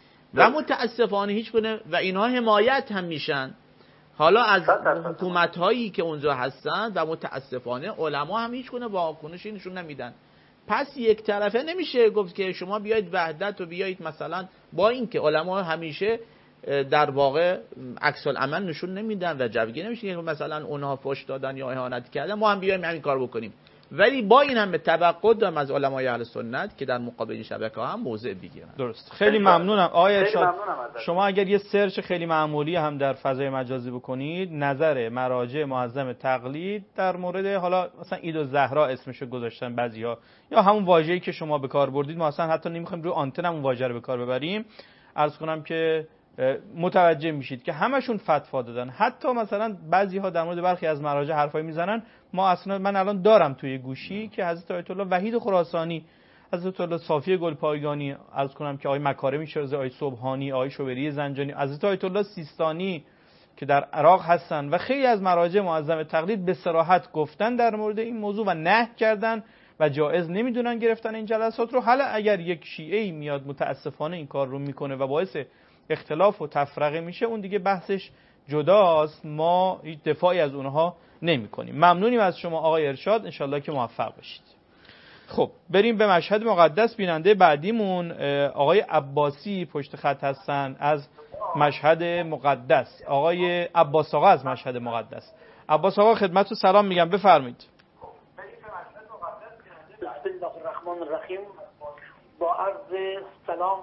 و متاسفانه هیچ کنه و اینها حمایت هم میشن حالا از حکومت هایی که اونجا هستن و متاسفانه علما هم هیچ کنه واکنشی نشون نمیدن. پس یک طرفه نمیشه گفت که شما بیایید وحدت و بیایید مثلا، با اینکه علما همیشه در واقع عکس العمل نشون نمیدن و جوگیر نمیشه که مثلا اونها فحش دادن یا اهانت کردن ما هم بیایم همین کار بکنیم، ولی با این هم به توقع دارم از علمای اهل سنت که در مقابل شبکه‌ها هم موضع بگیرن. درست. خیلی ممنونم آقای ارشاد. شما اگر یه سرچ خیلی معمولی هم در فضای مجازی بکنید، نظر مراجع معظم تقلید در مورد حالا مثلا عید الزهرا اسمشو گذاشتن بعضیا، یا همون واژه‌ای که شما به کار بردید، ما اصلا حتی نمی‌خوایم روی آنتن اون واژه رو به کار ببریم، عرض کنم که متوجه میشید که همشون فتوا دادن. حتی مثلا بعضی ها در مورد برخی از مراجع حرفایی میزنن. ما اصلا من الان دارم توی گوشی که حضرت آیت الله وحید خراسانی، حضرت الله صافی گلپایگانی، عرض کنم که آقای مکارمی شیرازی، آقای سبحانی، آقای شوبری زنجانی، حضرت آیت الله سیستانی که در عراق هستن و خیلی از مراجع معظم تقلید به صراحت گفتن در مورد این موضوع و نهی کردن و جایز نمیدونن گرفتن این جلسات رو. حالا اگر یک شیعه‌ای میاد متاسفانه این کار رو میکنه و باعث اختلاف و تفرقه میشه، اون دیگه بحثش جداست، ما هیچ دفاعی از اونها نمی کنیم. ممنونیم از شما آقای ارشاد، انشالله که موفق باشید. خب بریم به مشهد مقدس. بیننده بعدیمون آقای عباسی پشت خط هستن از مشهد مقدس. آقای عباس آقا از مشهد مقدس. عباس آقا خدمتتون سلام میگم، بفرمایید. بسم الله الرحمن الرحیم. با عرض سلام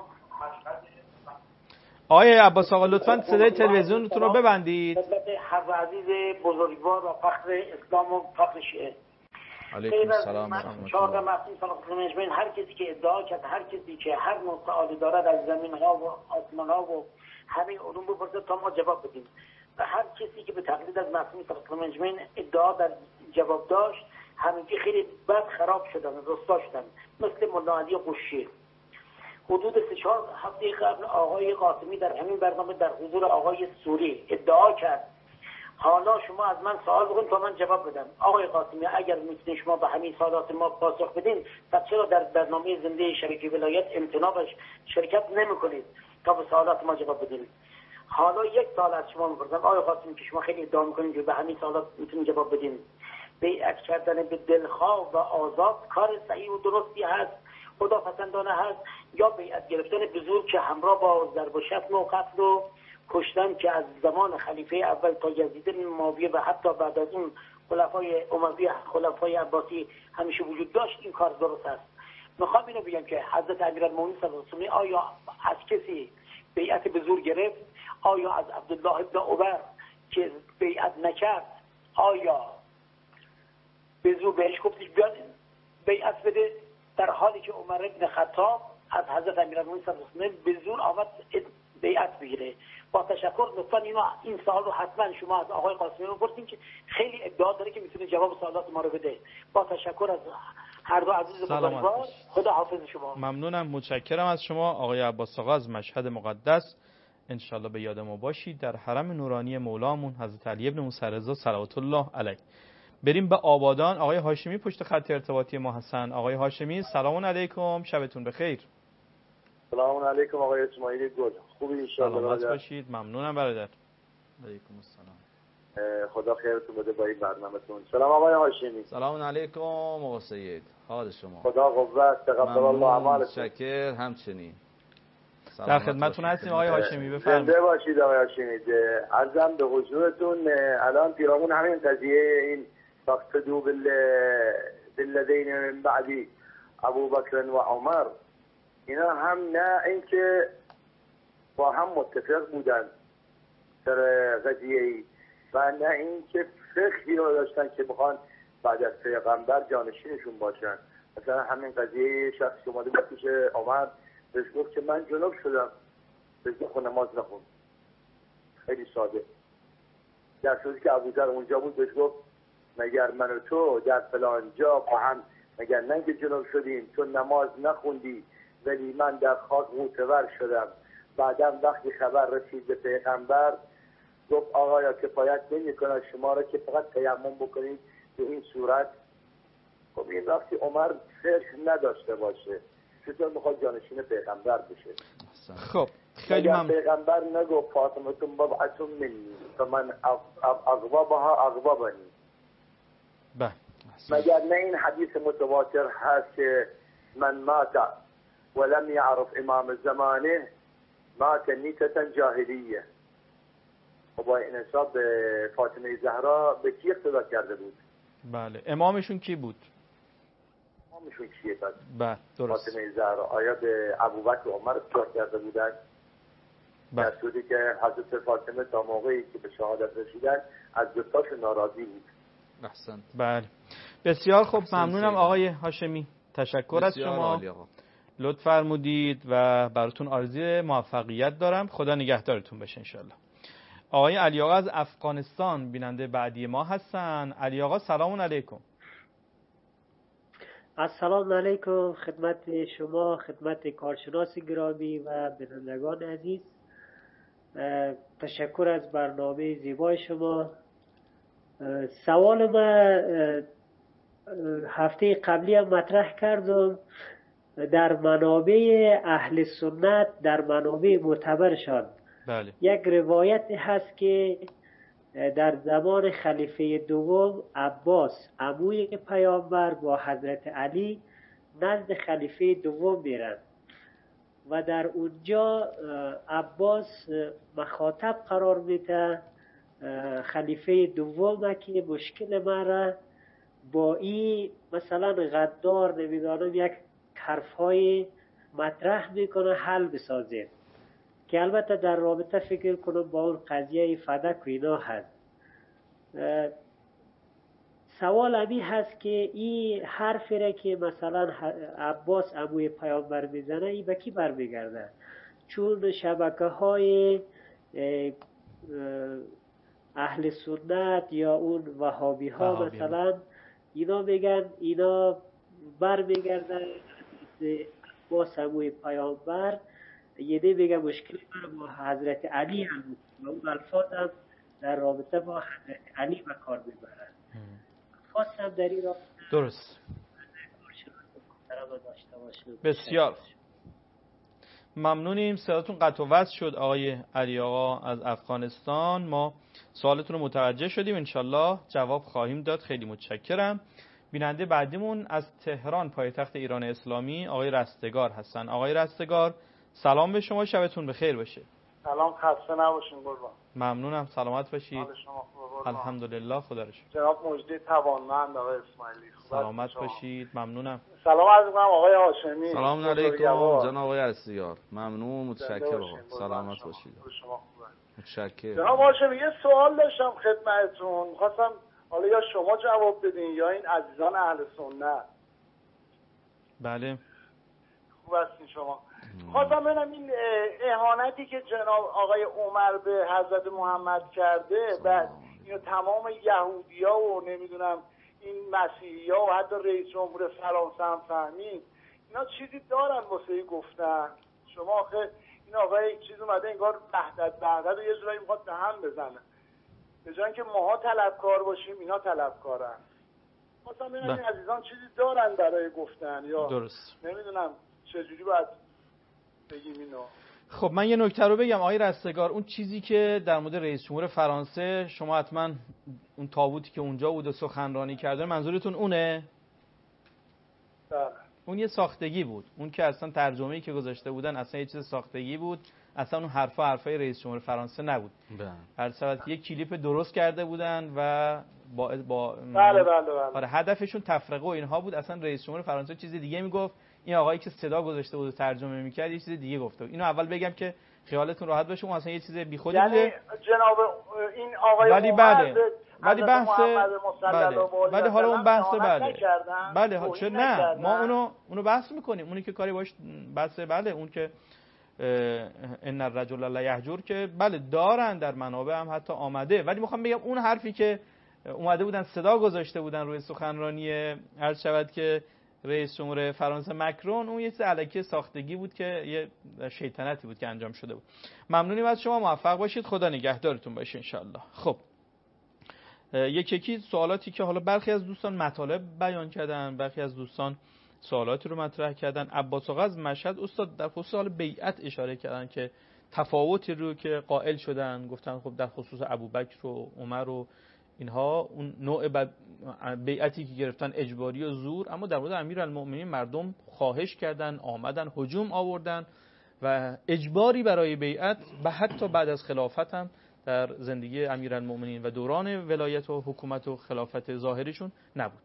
آقای عباس آقا لطفاً صدای تلویزیونتون رو ببندید. خدمت حضرت عزیز بزرگوار و فخر اسلام و فخر شیعه. علیکم السلام و رحمت الله. 14 مفصول سال هر کسی که ادعا کرد، هر کسی که هر نوع سوالی دارد از زمین ها و آسمان ها و همه علوم بپرسه تا ما جواب بدیم. و هر کسی که به تقلید از مفصول سال ادعا در جواب داشت، همینجوری خیلی بد خراب شدن، رسوا شدن، مثل مولا علی قشیر. حدود 3-4 هفته قبل آقای قاسمی در همین برنامه در حضور آقای سوری ادعا کرد حالا شما از من سوال بکنید تا من جواب بدم. آقای قاسمی اگر میتونید شما به همین سوالات ما پاسخ بدین، پس چرا در برنامه زنده شبکه ولایت امتناع شرکت نمیکنید تا به سوالات ما جواب بدین؟ حالا یک سوال از شما میپرسم آقای قاسمی که شما خیلی ادعا میکنید که به همین سوالات میتونید جواب بدین، بیعت کردن به دلخواه و آزاد کار صحیح و درستی هست، خداپسندانه هست، یا بیعت گرفتن به زور که همراه با ضرب و شتم و قتل و کشتن که از زمان خلیفه اول تا یزید بن معاویه و حتی بعد از اون خلفای اموی، خلفای عباسی همیشه وجود داشت، این کار درست است؟ میخوام اینو بگم که حضرت امیرالمومنین صلی الله علیه و آله آیا از کسی بیعت به زور گرفت؟ آیا از عبدالله ابن عمر که بیعت نکرد آیا به زور بهش گفتش بیاد بیعت بده، در حالی که عمر ابن خطاب از حضرت امیرالمومنین صلی الله علیه و آله به زور آمد بیعت بگیره؟ با تشکر لطفا این سوال رو حتما شما از آقای قاسمی بپرسین که خیلی ادعا داره که میتونه جواب سوالات ما رو بده. با تشکر از هر دو عزیز بزرگوار، خدا حافظ شما. ممنونم، متشکرم از شما آقای عباس آقا از مشهد مقدس. انشالله به یاد ما باشید در حرم نورانی مولامون حضرت علی ابن موسی رضا صلوات الله علیه. بریم به آبادان. آقای هاشمی پشت خط ارتباطی ما هستن. آقای هاشمی سلام علیکم، شبتون بخیر. سلام علیکم آقای اسماعیلی گل، خوبی ان شاء الله؟ سلامت باشید. ممنونم برادر. علیکم السلام. خدا خیرتون بده با این برنامه‌تون. سلام آقای هاشمی. سلام علیکم آقا سید، حال شما؟ خدا قوت، تقبل الله اعمالکم. شکر. همچنین در خدمتتون هستیم آقای هاشمی، بفرمایید. زنده باشید آقای هاشمی. عرضم به حضورتون الان پیرامون همین قضیه این فاقتدوا بالذین من بعد ابوبکر و عمر، اینا هم نه اینکه با هم متفق بودن در قضیه و نه اینکه فقهی رو داشتن که بخوان بعد از پیغمبر جانشینشون باشن. مثلا همین قضیه شخصی که اومده بود پیش عمر بهش گفت که من جنوب شدم، بهش گفت نماز نخون. خیلی ساده. در صورتی که ابوذر اونجا بود بهش گفت مگر من و تو در فلان جا با هم مگر نه که جنوب شدیم، تو نماز نخوندی ولی من در خاک معتبر شدم. بعدم وقتی خبر رسید به پیغمبر گفت آقایا کفایت نمی‌کنه شما را که فقط تیمم بکنید به این صورت. خب این وقتی عمر فقه نداشته باشه چطور میخواد جانشین پیغمبر بشه؟ خب خیلی ممنون. پیغمبر نگفت فاطمه ببعث منی فمن اغضبها اغضبنی. بله. مگر نه این حدیث متواتر هست که من مات ولم يعرف امام زمانه مات میتة جاهلیه. و با این حساب فاطمه زهرا به کی اقتدا کرده بود؟ بله. امامشون کی بود؟ امامشون کیه پس؟ بله درست. فاطمه زهرا. آیا به ابوبکر و عمر اقتدا کرده بودن؟ بله. در صورتی که حضرت فاطمه تا موقعی که به شهادت رسیدن از دوتاشون ناراضی بود. احسنت. بله بسیار خوب. ممنونم آقای هاشمی، تشکر از شما، لطف فرمودید و براتون آرزوی موفقیت دارم. خدا نگهدارتون باشه انشالله. آقای علی آقا از افغانستان بیننده بعدی ما هستن. علی آقا سلام علیکم. السلام علیکم خدمت شما، خدمت کارشناس گرامی و بینندگان عزیز. تشکر از برنامه زیبای شما. سوال من هفته قبلی هم مطرح کردم. در منابع اهل سنت، در منابع معتبرشان بله. یک روایت هست که در زمان خلیفه دوم عباس عموی پیامبر با حضرت علی نزد خلیفه دوم میرن و در اونجا عباس مخاطب قرار میده خلیفه دوم که مشکل من با این مثلا غدار نمیدانم یک حرفهای مطرح میکنه حل بسازه، که البته در رابطه فکر کنم با اون قضیه فدک و اینا هست. سوال امی هست که این حرفی را که مثلا عباس عموی پیامبر میزنه این به کی برمیگرده؟ چون شبکه های اهل سنت یا اون وهابی ها مثلا اینا میگن اینا برمیگردن با عموی پیامبر. یه ده میگه مشکلی با حضرت علی هم بود و اون الفاظ هم در رابطه با حضرت علی به کار میبرن. خواستم در این رابطه درست. بسیار ممنونیم. صداتون قطع و وصل شد آقای علی آقا از افغانستان. ما سوالتون رو متوجه شدیم، انشالله جواب خواهیم داد. خیلی متشکرم. بیننده بعدیمون از تهران پایتخت ایران اسلامی آقای رستگار هستن. آقای رستگار سلام به شما، شبتون بخیر باشه. سلام، خسته نباشین قربان. ممنونم، سلامت باشید. حال شما خوبه؟ الحمدلله خدا رو شکر. جناب مجدی توانمند آقای اسماعیلی، سلامت باشید. ممنونم. سلام عرض می‌کنم آقای هاشمی. سلام علیکم جناب آقای رستگار. ممنون، متشکرم. سلامت باشید. شما خوبه؟ متشکرم. جناب هاشمی یه سوال داشتم خدمتتون، می‌خواستم حالا یا شما جواب بدین یا این عزیزان اهل سنت. بله. خوب هستین شما؟ خواستم ببینم این اهانتی که جناب آقای عمر به حضرت محمد کرده، بعد اینو تمام یهودی‌ها و نمیدونم این مسیحی‌ها و حتی رئیس جمهور فرانسه هم فهمید، اینا چیزی دارن واسه گفتن. شما آخه این آقای چیز اومده انگار وحدت و یه جورایی میخواد به هم بزنه، به جای اینکه ماها طلبکار باشیم اینا طلبکارن. خواستم ببینم این عزیزان چیزی دارن برای گفتن یا درست نمیدونم چجوری باید بگیم اینو. خب من یه نکته رو بگم آقای رستگار. اون چیزی که در مورد رئیس جمهور فرانسه شما حتما اون تابوتی که اونجا بود و سخنرانی کرده منظورتون اونه؟ اون یه ساختگی بود. اون که اصلا ترجمه‌ای که گذاشته بودن اصلا یه چیز ساختگی بود. اصلا اون حرفای رئیس جمهور فرانسه نبود. هر صورت یک کلیپ درست کرده بودن و بله. آره هدفشون تفرقه و اینها بود. اصلا رئیس جمهور فرانسه چیز دیگه میگفت، این آقایی که صدا گذاشته بود و ترجمه میکرد یه چیز دیگه گفته. اینو اول بگم که خیالتون راحت باشه، اون اصلا یه چیز بیخودی یعنی بوده. جناب این آقای ولی ولی بحث بله حالا اون بحث بله چه نه ما اونو بحث میکنیم، اونی که کاری باش بحث بله اون که ان الرجل لا یهجر که بله دارن در منابع هم حتی آمده. ولی میخوام بگم اون حرفی که اومده بودن صدا گذاشته بودن روی سخنرانی عرض شود که رئیس جمهور فرانسه مکرون، اون یه چیز الکی ساختگی بود که یه شیطنتی بود که انجام شده بود. ممنونیم از شما، موفق باشید، خدا نگهدارتون باشه انشالله. خب یکی سوالاتی که حالا برخی از دوستان مطالب بیان کردن، برخی از دوستان سوالاتی رو مطرح کردن. عباس آقا از مشهد استاد در خصوص حال بیعت اشاره کردن که تفاوتی رو که قائل شدن، گفتن خب در خصوص ابوبکر و عمر و اینها اون نوع بیعتی که گرفتن اجباری و زور، اما در مورد امیرالمؤمنین مردم خواهش کردن، آمدن، هجوم آوردن و اجباری برای بیعت و حتی بعد از خلافت هم در زندگی امیرالمؤمنین و دوران ولایت و حکومت و خلافت ظاهریشون نبود.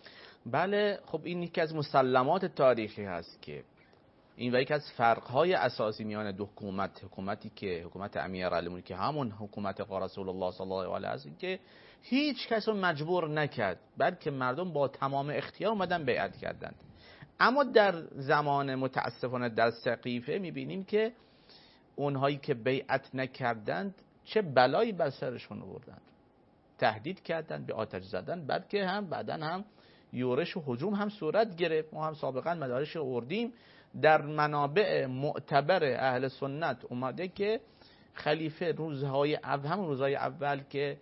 بله خب این یکی از مسلمات تاریخی هست که این و یکی از فرقهای اساسی میان دو حکومتی که حکومت امیرالمؤمنین که همون حکومت رسول الله صلی الله علیه و آله که هیچ کس رو مجبور نکرد، بلکه مردم با تمام اختیار اومدن بیعت کردند. اما در زمان متاسفانه در سقیفه میبینیم که اونهایی که بیعت نکردند چه بلایی بر سرشون آوردند، تهدید کردند، به آتش زدن، بلکه هم بعداً هم یورش و هجوم هم صورت گرفت. ما هم سابقا مدارش آوردیم در منابع معتبر اهل سنت اومده که خلیفه روزهای اول که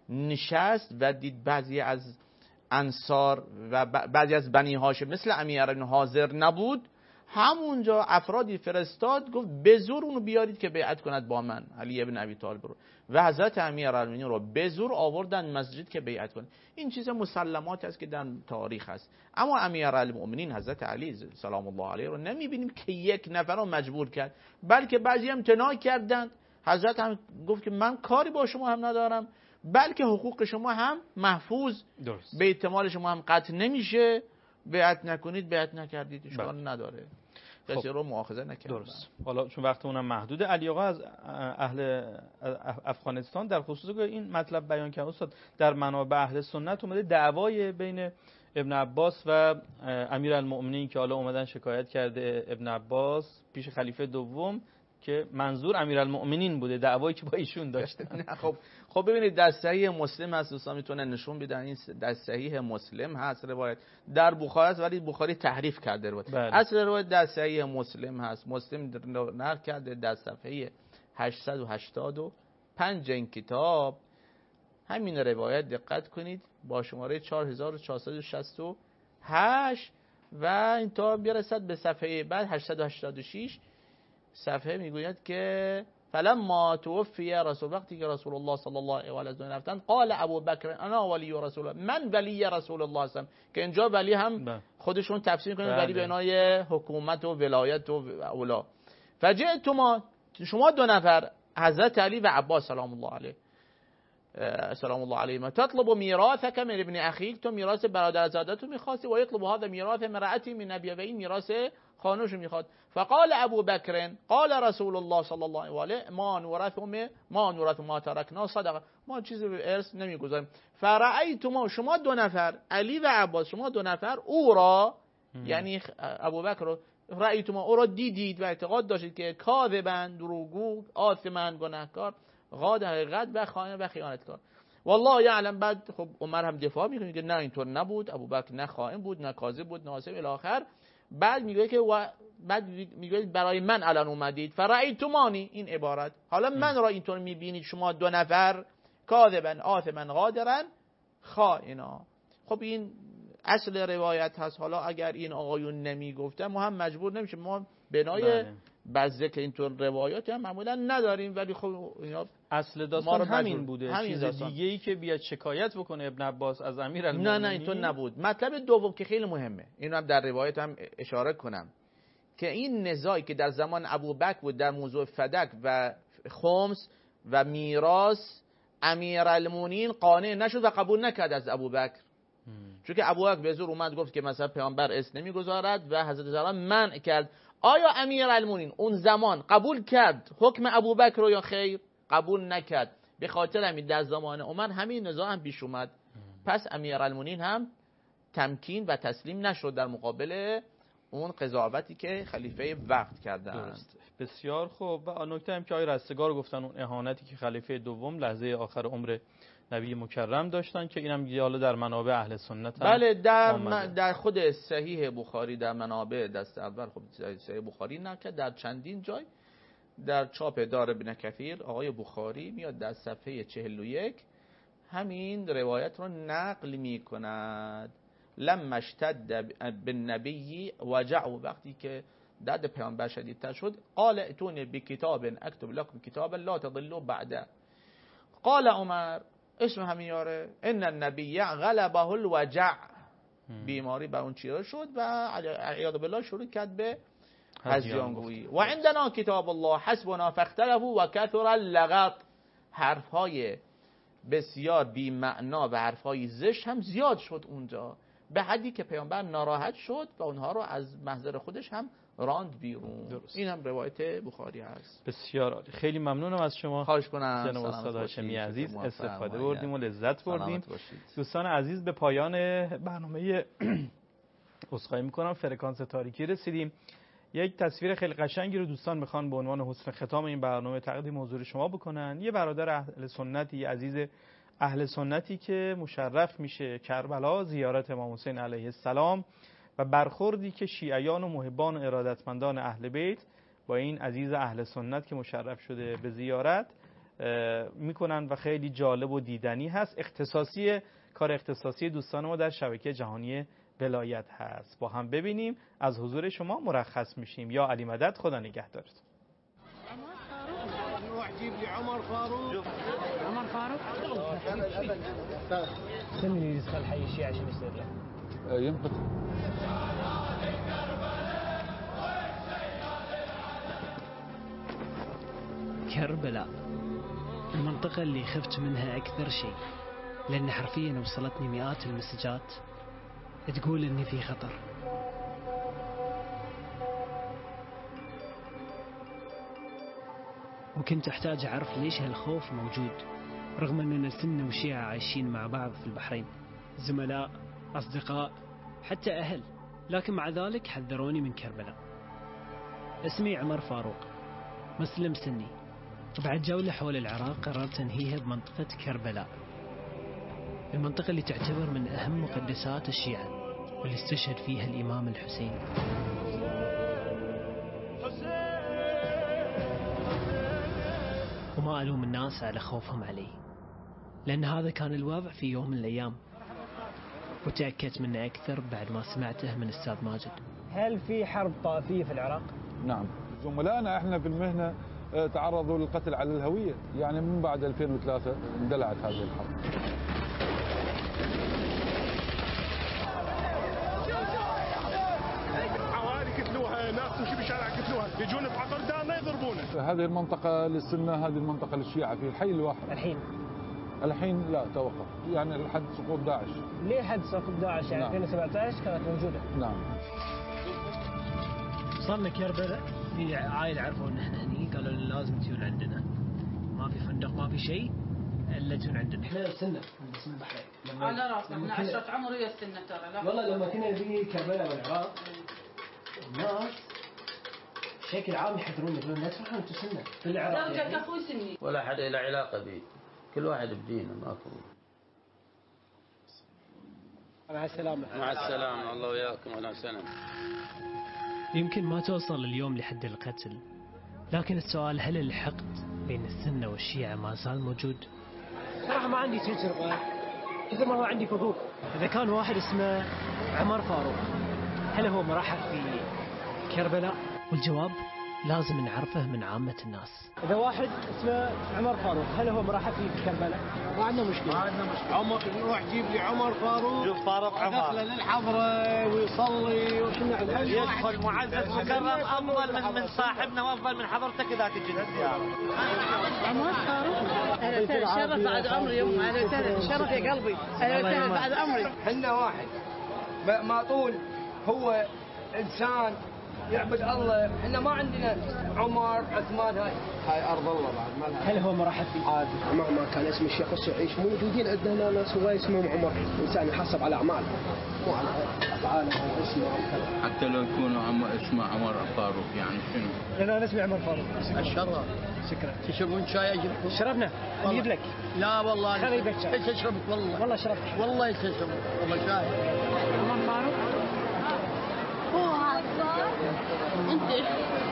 نشست و دید بعضی از انصار و بعضی از بنی هاشم مثل امیرالمؤمنین حاضر نبود، همونجا افرادی فرستاد گفت به زور اونو بیارید که بیعت کند با من، علی ابن ابی طالب رو، و حضرت امیرالمؤمنین رو به زور آوردن مسجد که بیعت کنه. این چیز مسلمات است که در تاریخ است. اما امیرالمؤمنین حضرت علی سلام الله علیه رو نمیبینیم که یک نفر رو مجبور کرد، بلکه بعضی امتناع کردند. حضرت هم گفت که من کاری با شما هم ندارم، بلکه حقوق شما هم محفوظ، بیت مال شما هم قطع نمیشه، بیعت نکنید، بیعت نکردید اشکال نداره، کسی رو مؤاخذه نکنید. درست. حالا چون وقتمون هم محدوده، علی آقا از اهل افغانستان در خصوص این مطلب بیان کرد. استاد در منابع اهل سنت اومده دعوای بین ابن عباس و امیرالمؤمنین که حالا اومدن شکایت کرده ابن عباس پیش خلیفه دوم که منظور امیرالمؤمنین بوده، دعوایی که با ایشون داشته. خب ببینید در صحیح مسلم هست، دوستان میتونن نشون بدن، این در صحیح مسلم هست روایت، در بخاری است ولی بخاری تحریف کرده روایت. اصل روایت در صحیح مسلم هست، مسلم نقل کرده در صفحه 885 این کتاب. همین روایت دقت کنید با شماره 4468 و این تا برسد به صفحه بعد 886 صفحه میگوید که فلما توفی رسول، وقتی که رسول الله صلی الله علیه و آله رفتن، قال ابوبکر انا ولی رسول الله، من ولی رسول الله هستم، که اینجا ولی هم خودشون تفسیر کنید ولی به معنای حکومت و ولایت و اولا. فجئتما، شما دو نفر حضرت علی و عباس سلام الله علیه سلام الله علیهما، تطلب میراثک من ابن اخیک، تو میراث برادرزادتو میخواستی، و یطلب هذا میراث امرأتی من ابی، و این میراث خانوشو میخواد. فقال ابو بکر قال رسول الله صلی الله علیه و آله ما نورث ما ترکنا صدقه، ما چیزی به ارث نمیگذاریم. فرأیتما، شما دو نفر علی و عباس، شما دو نفر او را یعنی ابو بکر رو رأیتما، او را دیدید و اعتقاد داشتید که کاذبا، دروغگو، آثما، گناهکار، غاد حقیقت و خائن و خیانتکار. والله یعلم. بعد خب عمر هم دفاع میکنه که نه اینطور نبود، ابوبکر نه خائن بود، نه کاذب بود، نه آثم الی آخر. بعد میگه که بعد میگه برای من الان اومدید، فرأیتمانی، این عبارت، حالا من را اینطور میبینید شما دو نفر، کاذبا، آثما، غادرا، خائنا. خب این اصل روایت هست. حالا اگر این آقایون نمیگفتن ما هم مجبور نمیشه، ما بنای بعضی که اینطور روایات هم معمولا نداریم، ولی خب اینا اصل داستان همین بوده. چیز دیگه ای که بیاد شکایت بکنه ابن عباس از امیرالمؤمنین نه اینطور نبود. مطلب دوم که خیلی مهمه، اینو هم در روایت هم اشاره کنم، که این نزاعی که در زمان ابوبکر بود در موضوع فدک و خمس و میراث، امیرالمومنین قانع نشد و قبول نکرد از ابوبکر، چون که ابوبکر به زور اومد گفت که مثلا پیامبر اسم نمیگذارد و حضرت زهرا منع کرد. آیا امیرالمومنین اون زمان قبول کرد حکم ابوبکر رو یا خیر؟ قبول نکرد. به خاطر همین در زمان عمر همین نزاع هم پیش اومد. پس امیرالمومنین هم تمکین و تسلیم نشد در مقابل اون قضاوتی که خلیفه وقت کردن. درست. بسیار خوب. و نکته هم که آقای رستگار گفتن اون اهانتی که خلیفه دوم لحظه آخر عمر نبی مکرم داشتن که اینم دیگه حالا در منابع اهل سنت هم بله در خود صحیح بخاری در منابع دست اول، خب صحیح بخاری نه که در چندین جای در چاپ دار ابن کثیر آقای بخاری میاد در صفحه 41 همین روایت رو نقل می کند. لما اشتد بالنبی وجع، وقتی که درد پیامبر شدیدتر شد، قال ائتونی بکتاب اکتب لكم کتابا لا تضلوا بعده. قال عمر، اسم همین یاره، ان النبی غلبه الوجع، بیماری بر اون چیره شد و عیاذ بالله شروع کرد به هذیانگویی. و عندنا کتاب الله حسبنا فاختلفوا و کثر اللغط، حرفهای بسیار بی معنا و حرفهای زشت هم زیاد شد اونجا، به حدی که پیامبر ناراحت شد و اونها رو از محضر خودش هم راند بیرون. درست. این هم روایت بخاری هست. بسیار عالی. خیلی ممنونم از شما. خواهش کنم جناب استاد هاشمی عزیز، استفاده بردیم و لذت بردیم. دوستان عزیز به پایان برنامه عذرخواهی میکنم فرکانس تاریکی رسیدیم. یک تصویر خیلی قشنگی رو دوستان میخوان به عنوان حسن ختام این برنامه تقدیم حضور شما بکنن. یه برادر اهل سنتی عزیز اهل سنتی که مشرف میشه کربلا، زیارت امام حسین علیه السلام و برخوردی که شیعیان و محبان و ارادتمندان اهل بیت با این عزیز اهل سنت که مشرف شده به زیارت میکنن و خیلی جالب و دیدنی هست. کار اختصاصی دوستان ما در شبکه جهانی ولایت هست. با هم ببینیم، از حضور شما مرخص میشیم. یا علی مدد، خدا نگهدارتون. جيب لي عمر فاروق. عمر فاروق شنو اللي يدخل حي الشيعة عشان يصير له؟ ينقذ. كربلاء المنطقة اللي خفت منها أكثر شيء، لأن حرفيا وصلتني مئات المسجات تقول إني في خطر. وكنت أحتاج أعرف ليش هالخوف موجود، رغم أننا سنة وشيعة عايشين مع بعض في البحرين، زملاء، أصدقاء، حتى أهل، لكن مع ذلك حذروني من كربلاء. اسمي عمر فاروق، مسلم سني، وبعد جولة حول العراق قررت أنهيها بمنطقة كربلاء، المنطقة اللي تعتبر من أهم مقدسات الشيعة واللي استشهد فيها الإمام الحسين. وما ألوم الناس على خوفهم علي، لأن هذا كان الوضع في يوم من الأيام، وتأكدت منه أكثر بعد ما سمعته من أستاذ ماجد. هل في حرب طائفية في العراق؟ نعم، زملائنا احنا في المهنة تعرضوا للقتل على الهوية، يعني من بعد 2003 اندلعت هذه الحرب. ناس تمشي بالشارع قتلوها، يجون في عطر دارنا يضربونا. هذه المنطقة للسنة، هذه المنطقة للشيعة، في الحي الواحد. الحين لا، توقف، يعني لحد سقوط داعش. ليه حد سقوط داعش؟ يعني 2017 كانت موجودة. نعم. وصلنا كربلاء، في عائلة عرفوا ان احنا هني، قالوا لنا لازم تجون عندنا، ما في فندق ما في شيء الا تجون عندنا. احنا السنة من اسم البحرين. على راسنا، احنا 10 عمر ويا السنة ترى. لا والله لما كنا في كربلاء والعراق الناس بشكل عام يحذرون، يقولون لا تروحون انتم سنة في العراق. زوجك اخوي سني. ولا حد له علاقة بي، كل واحد بدينه، ماكو. مع السلامة. مع السلامة، الله وياكم، اهلا وسهلا. يمكن ما توصل اليوم لحد القتل، لكن السؤال هل الحقد بين السنة والشيعة ما زال موجود؟ صراحة ما عندي تجربة، كثر ما هو عندي فضول. إذا كان واحد اسمه عمر فاروق، هل هو مرحب في كربلاء؟ والجواب لازم نعرفه من عامة الناس. إذا واحد اسمه عمر فاروق، هل هو مرحب فيه في كربلاء؟ ما عندنا مشكلة. عمر، روح جيب لي عمر فاروق. شوف فاروق عمر. دخله للحضرة ويصلي وشنا يدخل معزز مكرم أفضل من صاحبنا وأفضل من حضرتك إذا تجي للزيارة. عمر فاروق. أهلا وسهلا، شرف بعد عمري يوم. أهلا وسهلا، شرف يا قلبي. أهلا وسهلا بعد عمري. حنا واحد ما طول هو إنسان يعبد الله. احنا ما عندنا عمر عثمان، هاي ارض الله بعد ما لها. هل هو مرحب فيه؟ عادي، مهما كان اسم الشيخ السعيش موجودين عندنا ناس هواي اسمهم عمر. الانسان يحسب على اعماله مو على افعاله او اسمه او كذا. حتى لو يكون اسمه عمر فاروق يعني شنو؟ انا اسمي عمر فاروق. الشرف. شكرا. تشربون شاي اجيب؟ شربنا. اجيب لك. لا والله خلي يبك شاي. ايش اشربك والله؟ والله شربت. والله ايش اشربك؟ والله شاي. عمر فاروق. هو هذا. انت.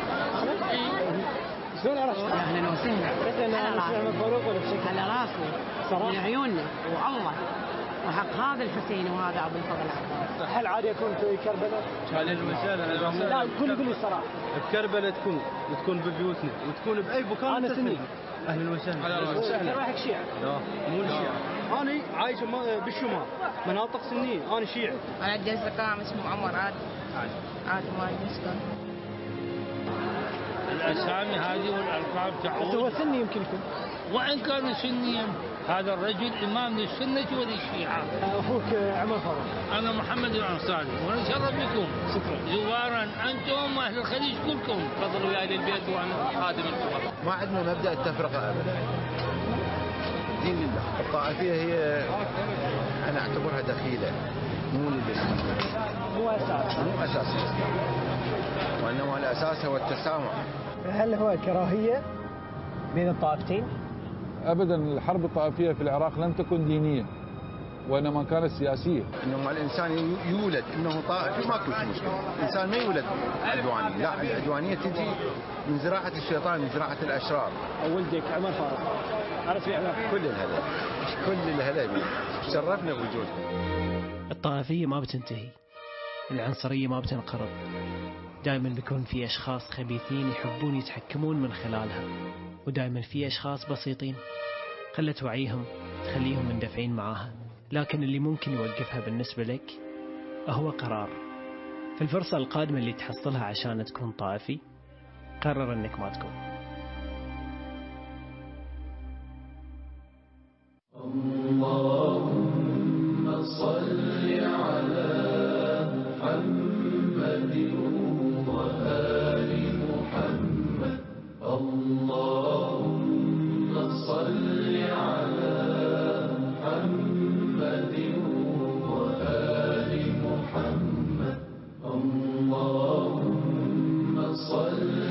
شلون عرفت؟ اهلا وسهلا. على فاروق ولا بشكل؟ على راسي. صراحة. من عيوننا والله. وحق هذا الحسين وهذا ابو الفضل عباس. هل عادي يكون في كربلاء؟ اهلا وسهلا. لا قول لي الصراحة. بكربلاء تكون ببيوتنا وتكون باي مكان. انا سني. اهلا وسهلا. انت رايحك شيعة؟ لا مو الشيعة. انا عايش بالشمال مناطق سنية. انا شيعي. انا جالس قام اسمه عمر عادي. عادي ما يسكن. الأسامي هذه والألقاب تعود. هو سني يمكن يكون. وإن كان سنيا هذا الرجل إمام للسنة وللشيعة. أخوك عمر فاروق. أنا محمد الأنصاري ونتشرف بكم. شكرا. زوارا أنتم أهل الخليج كلكم. تفضلوا يا أهل البيت وأنا خادم الكبر. ما عندنا مبدأ التفرقة أبدا. دين لله. الطائفية هي أنا أعتبرها دخيلة مو مو أساس. وإنما الأساس هو التسامح. هل هو كراهية بين الطائفتين؟ أبدا، الحرب الطائفية في العراق لم تكن دينية وإنما كانت سياسية. إنما الإنسان يولد إنه طائفي ماكو مشكلة. الإنسان ما يولد عدواني، لا العدوانية تجي من زراعة الشيطان، من زراعة الأشرار. ولدك عمر فاروق. عرفت يا عمر؟ كل الهلا شرفنا بوجودكم. الطائفية ما بتنتهي، العنصرية ما بتنقرض، دائما بيكون في أشخاص خبيثين يحبون يتحكمون من خلالها، ودائما في أشخاص بسيطين قلة وعيهم تخليهم مندفعين معاها. لكن اللي ممكن يوقفها بالنسبة لك هو قرار. في الفرصة القادمة اللي تحصلها عشان تكون طائفي، قرر انك ما تكون. اللهم صل على محمد وآل محمد. اللهم صل على محمد وآل محمد. اللهم صل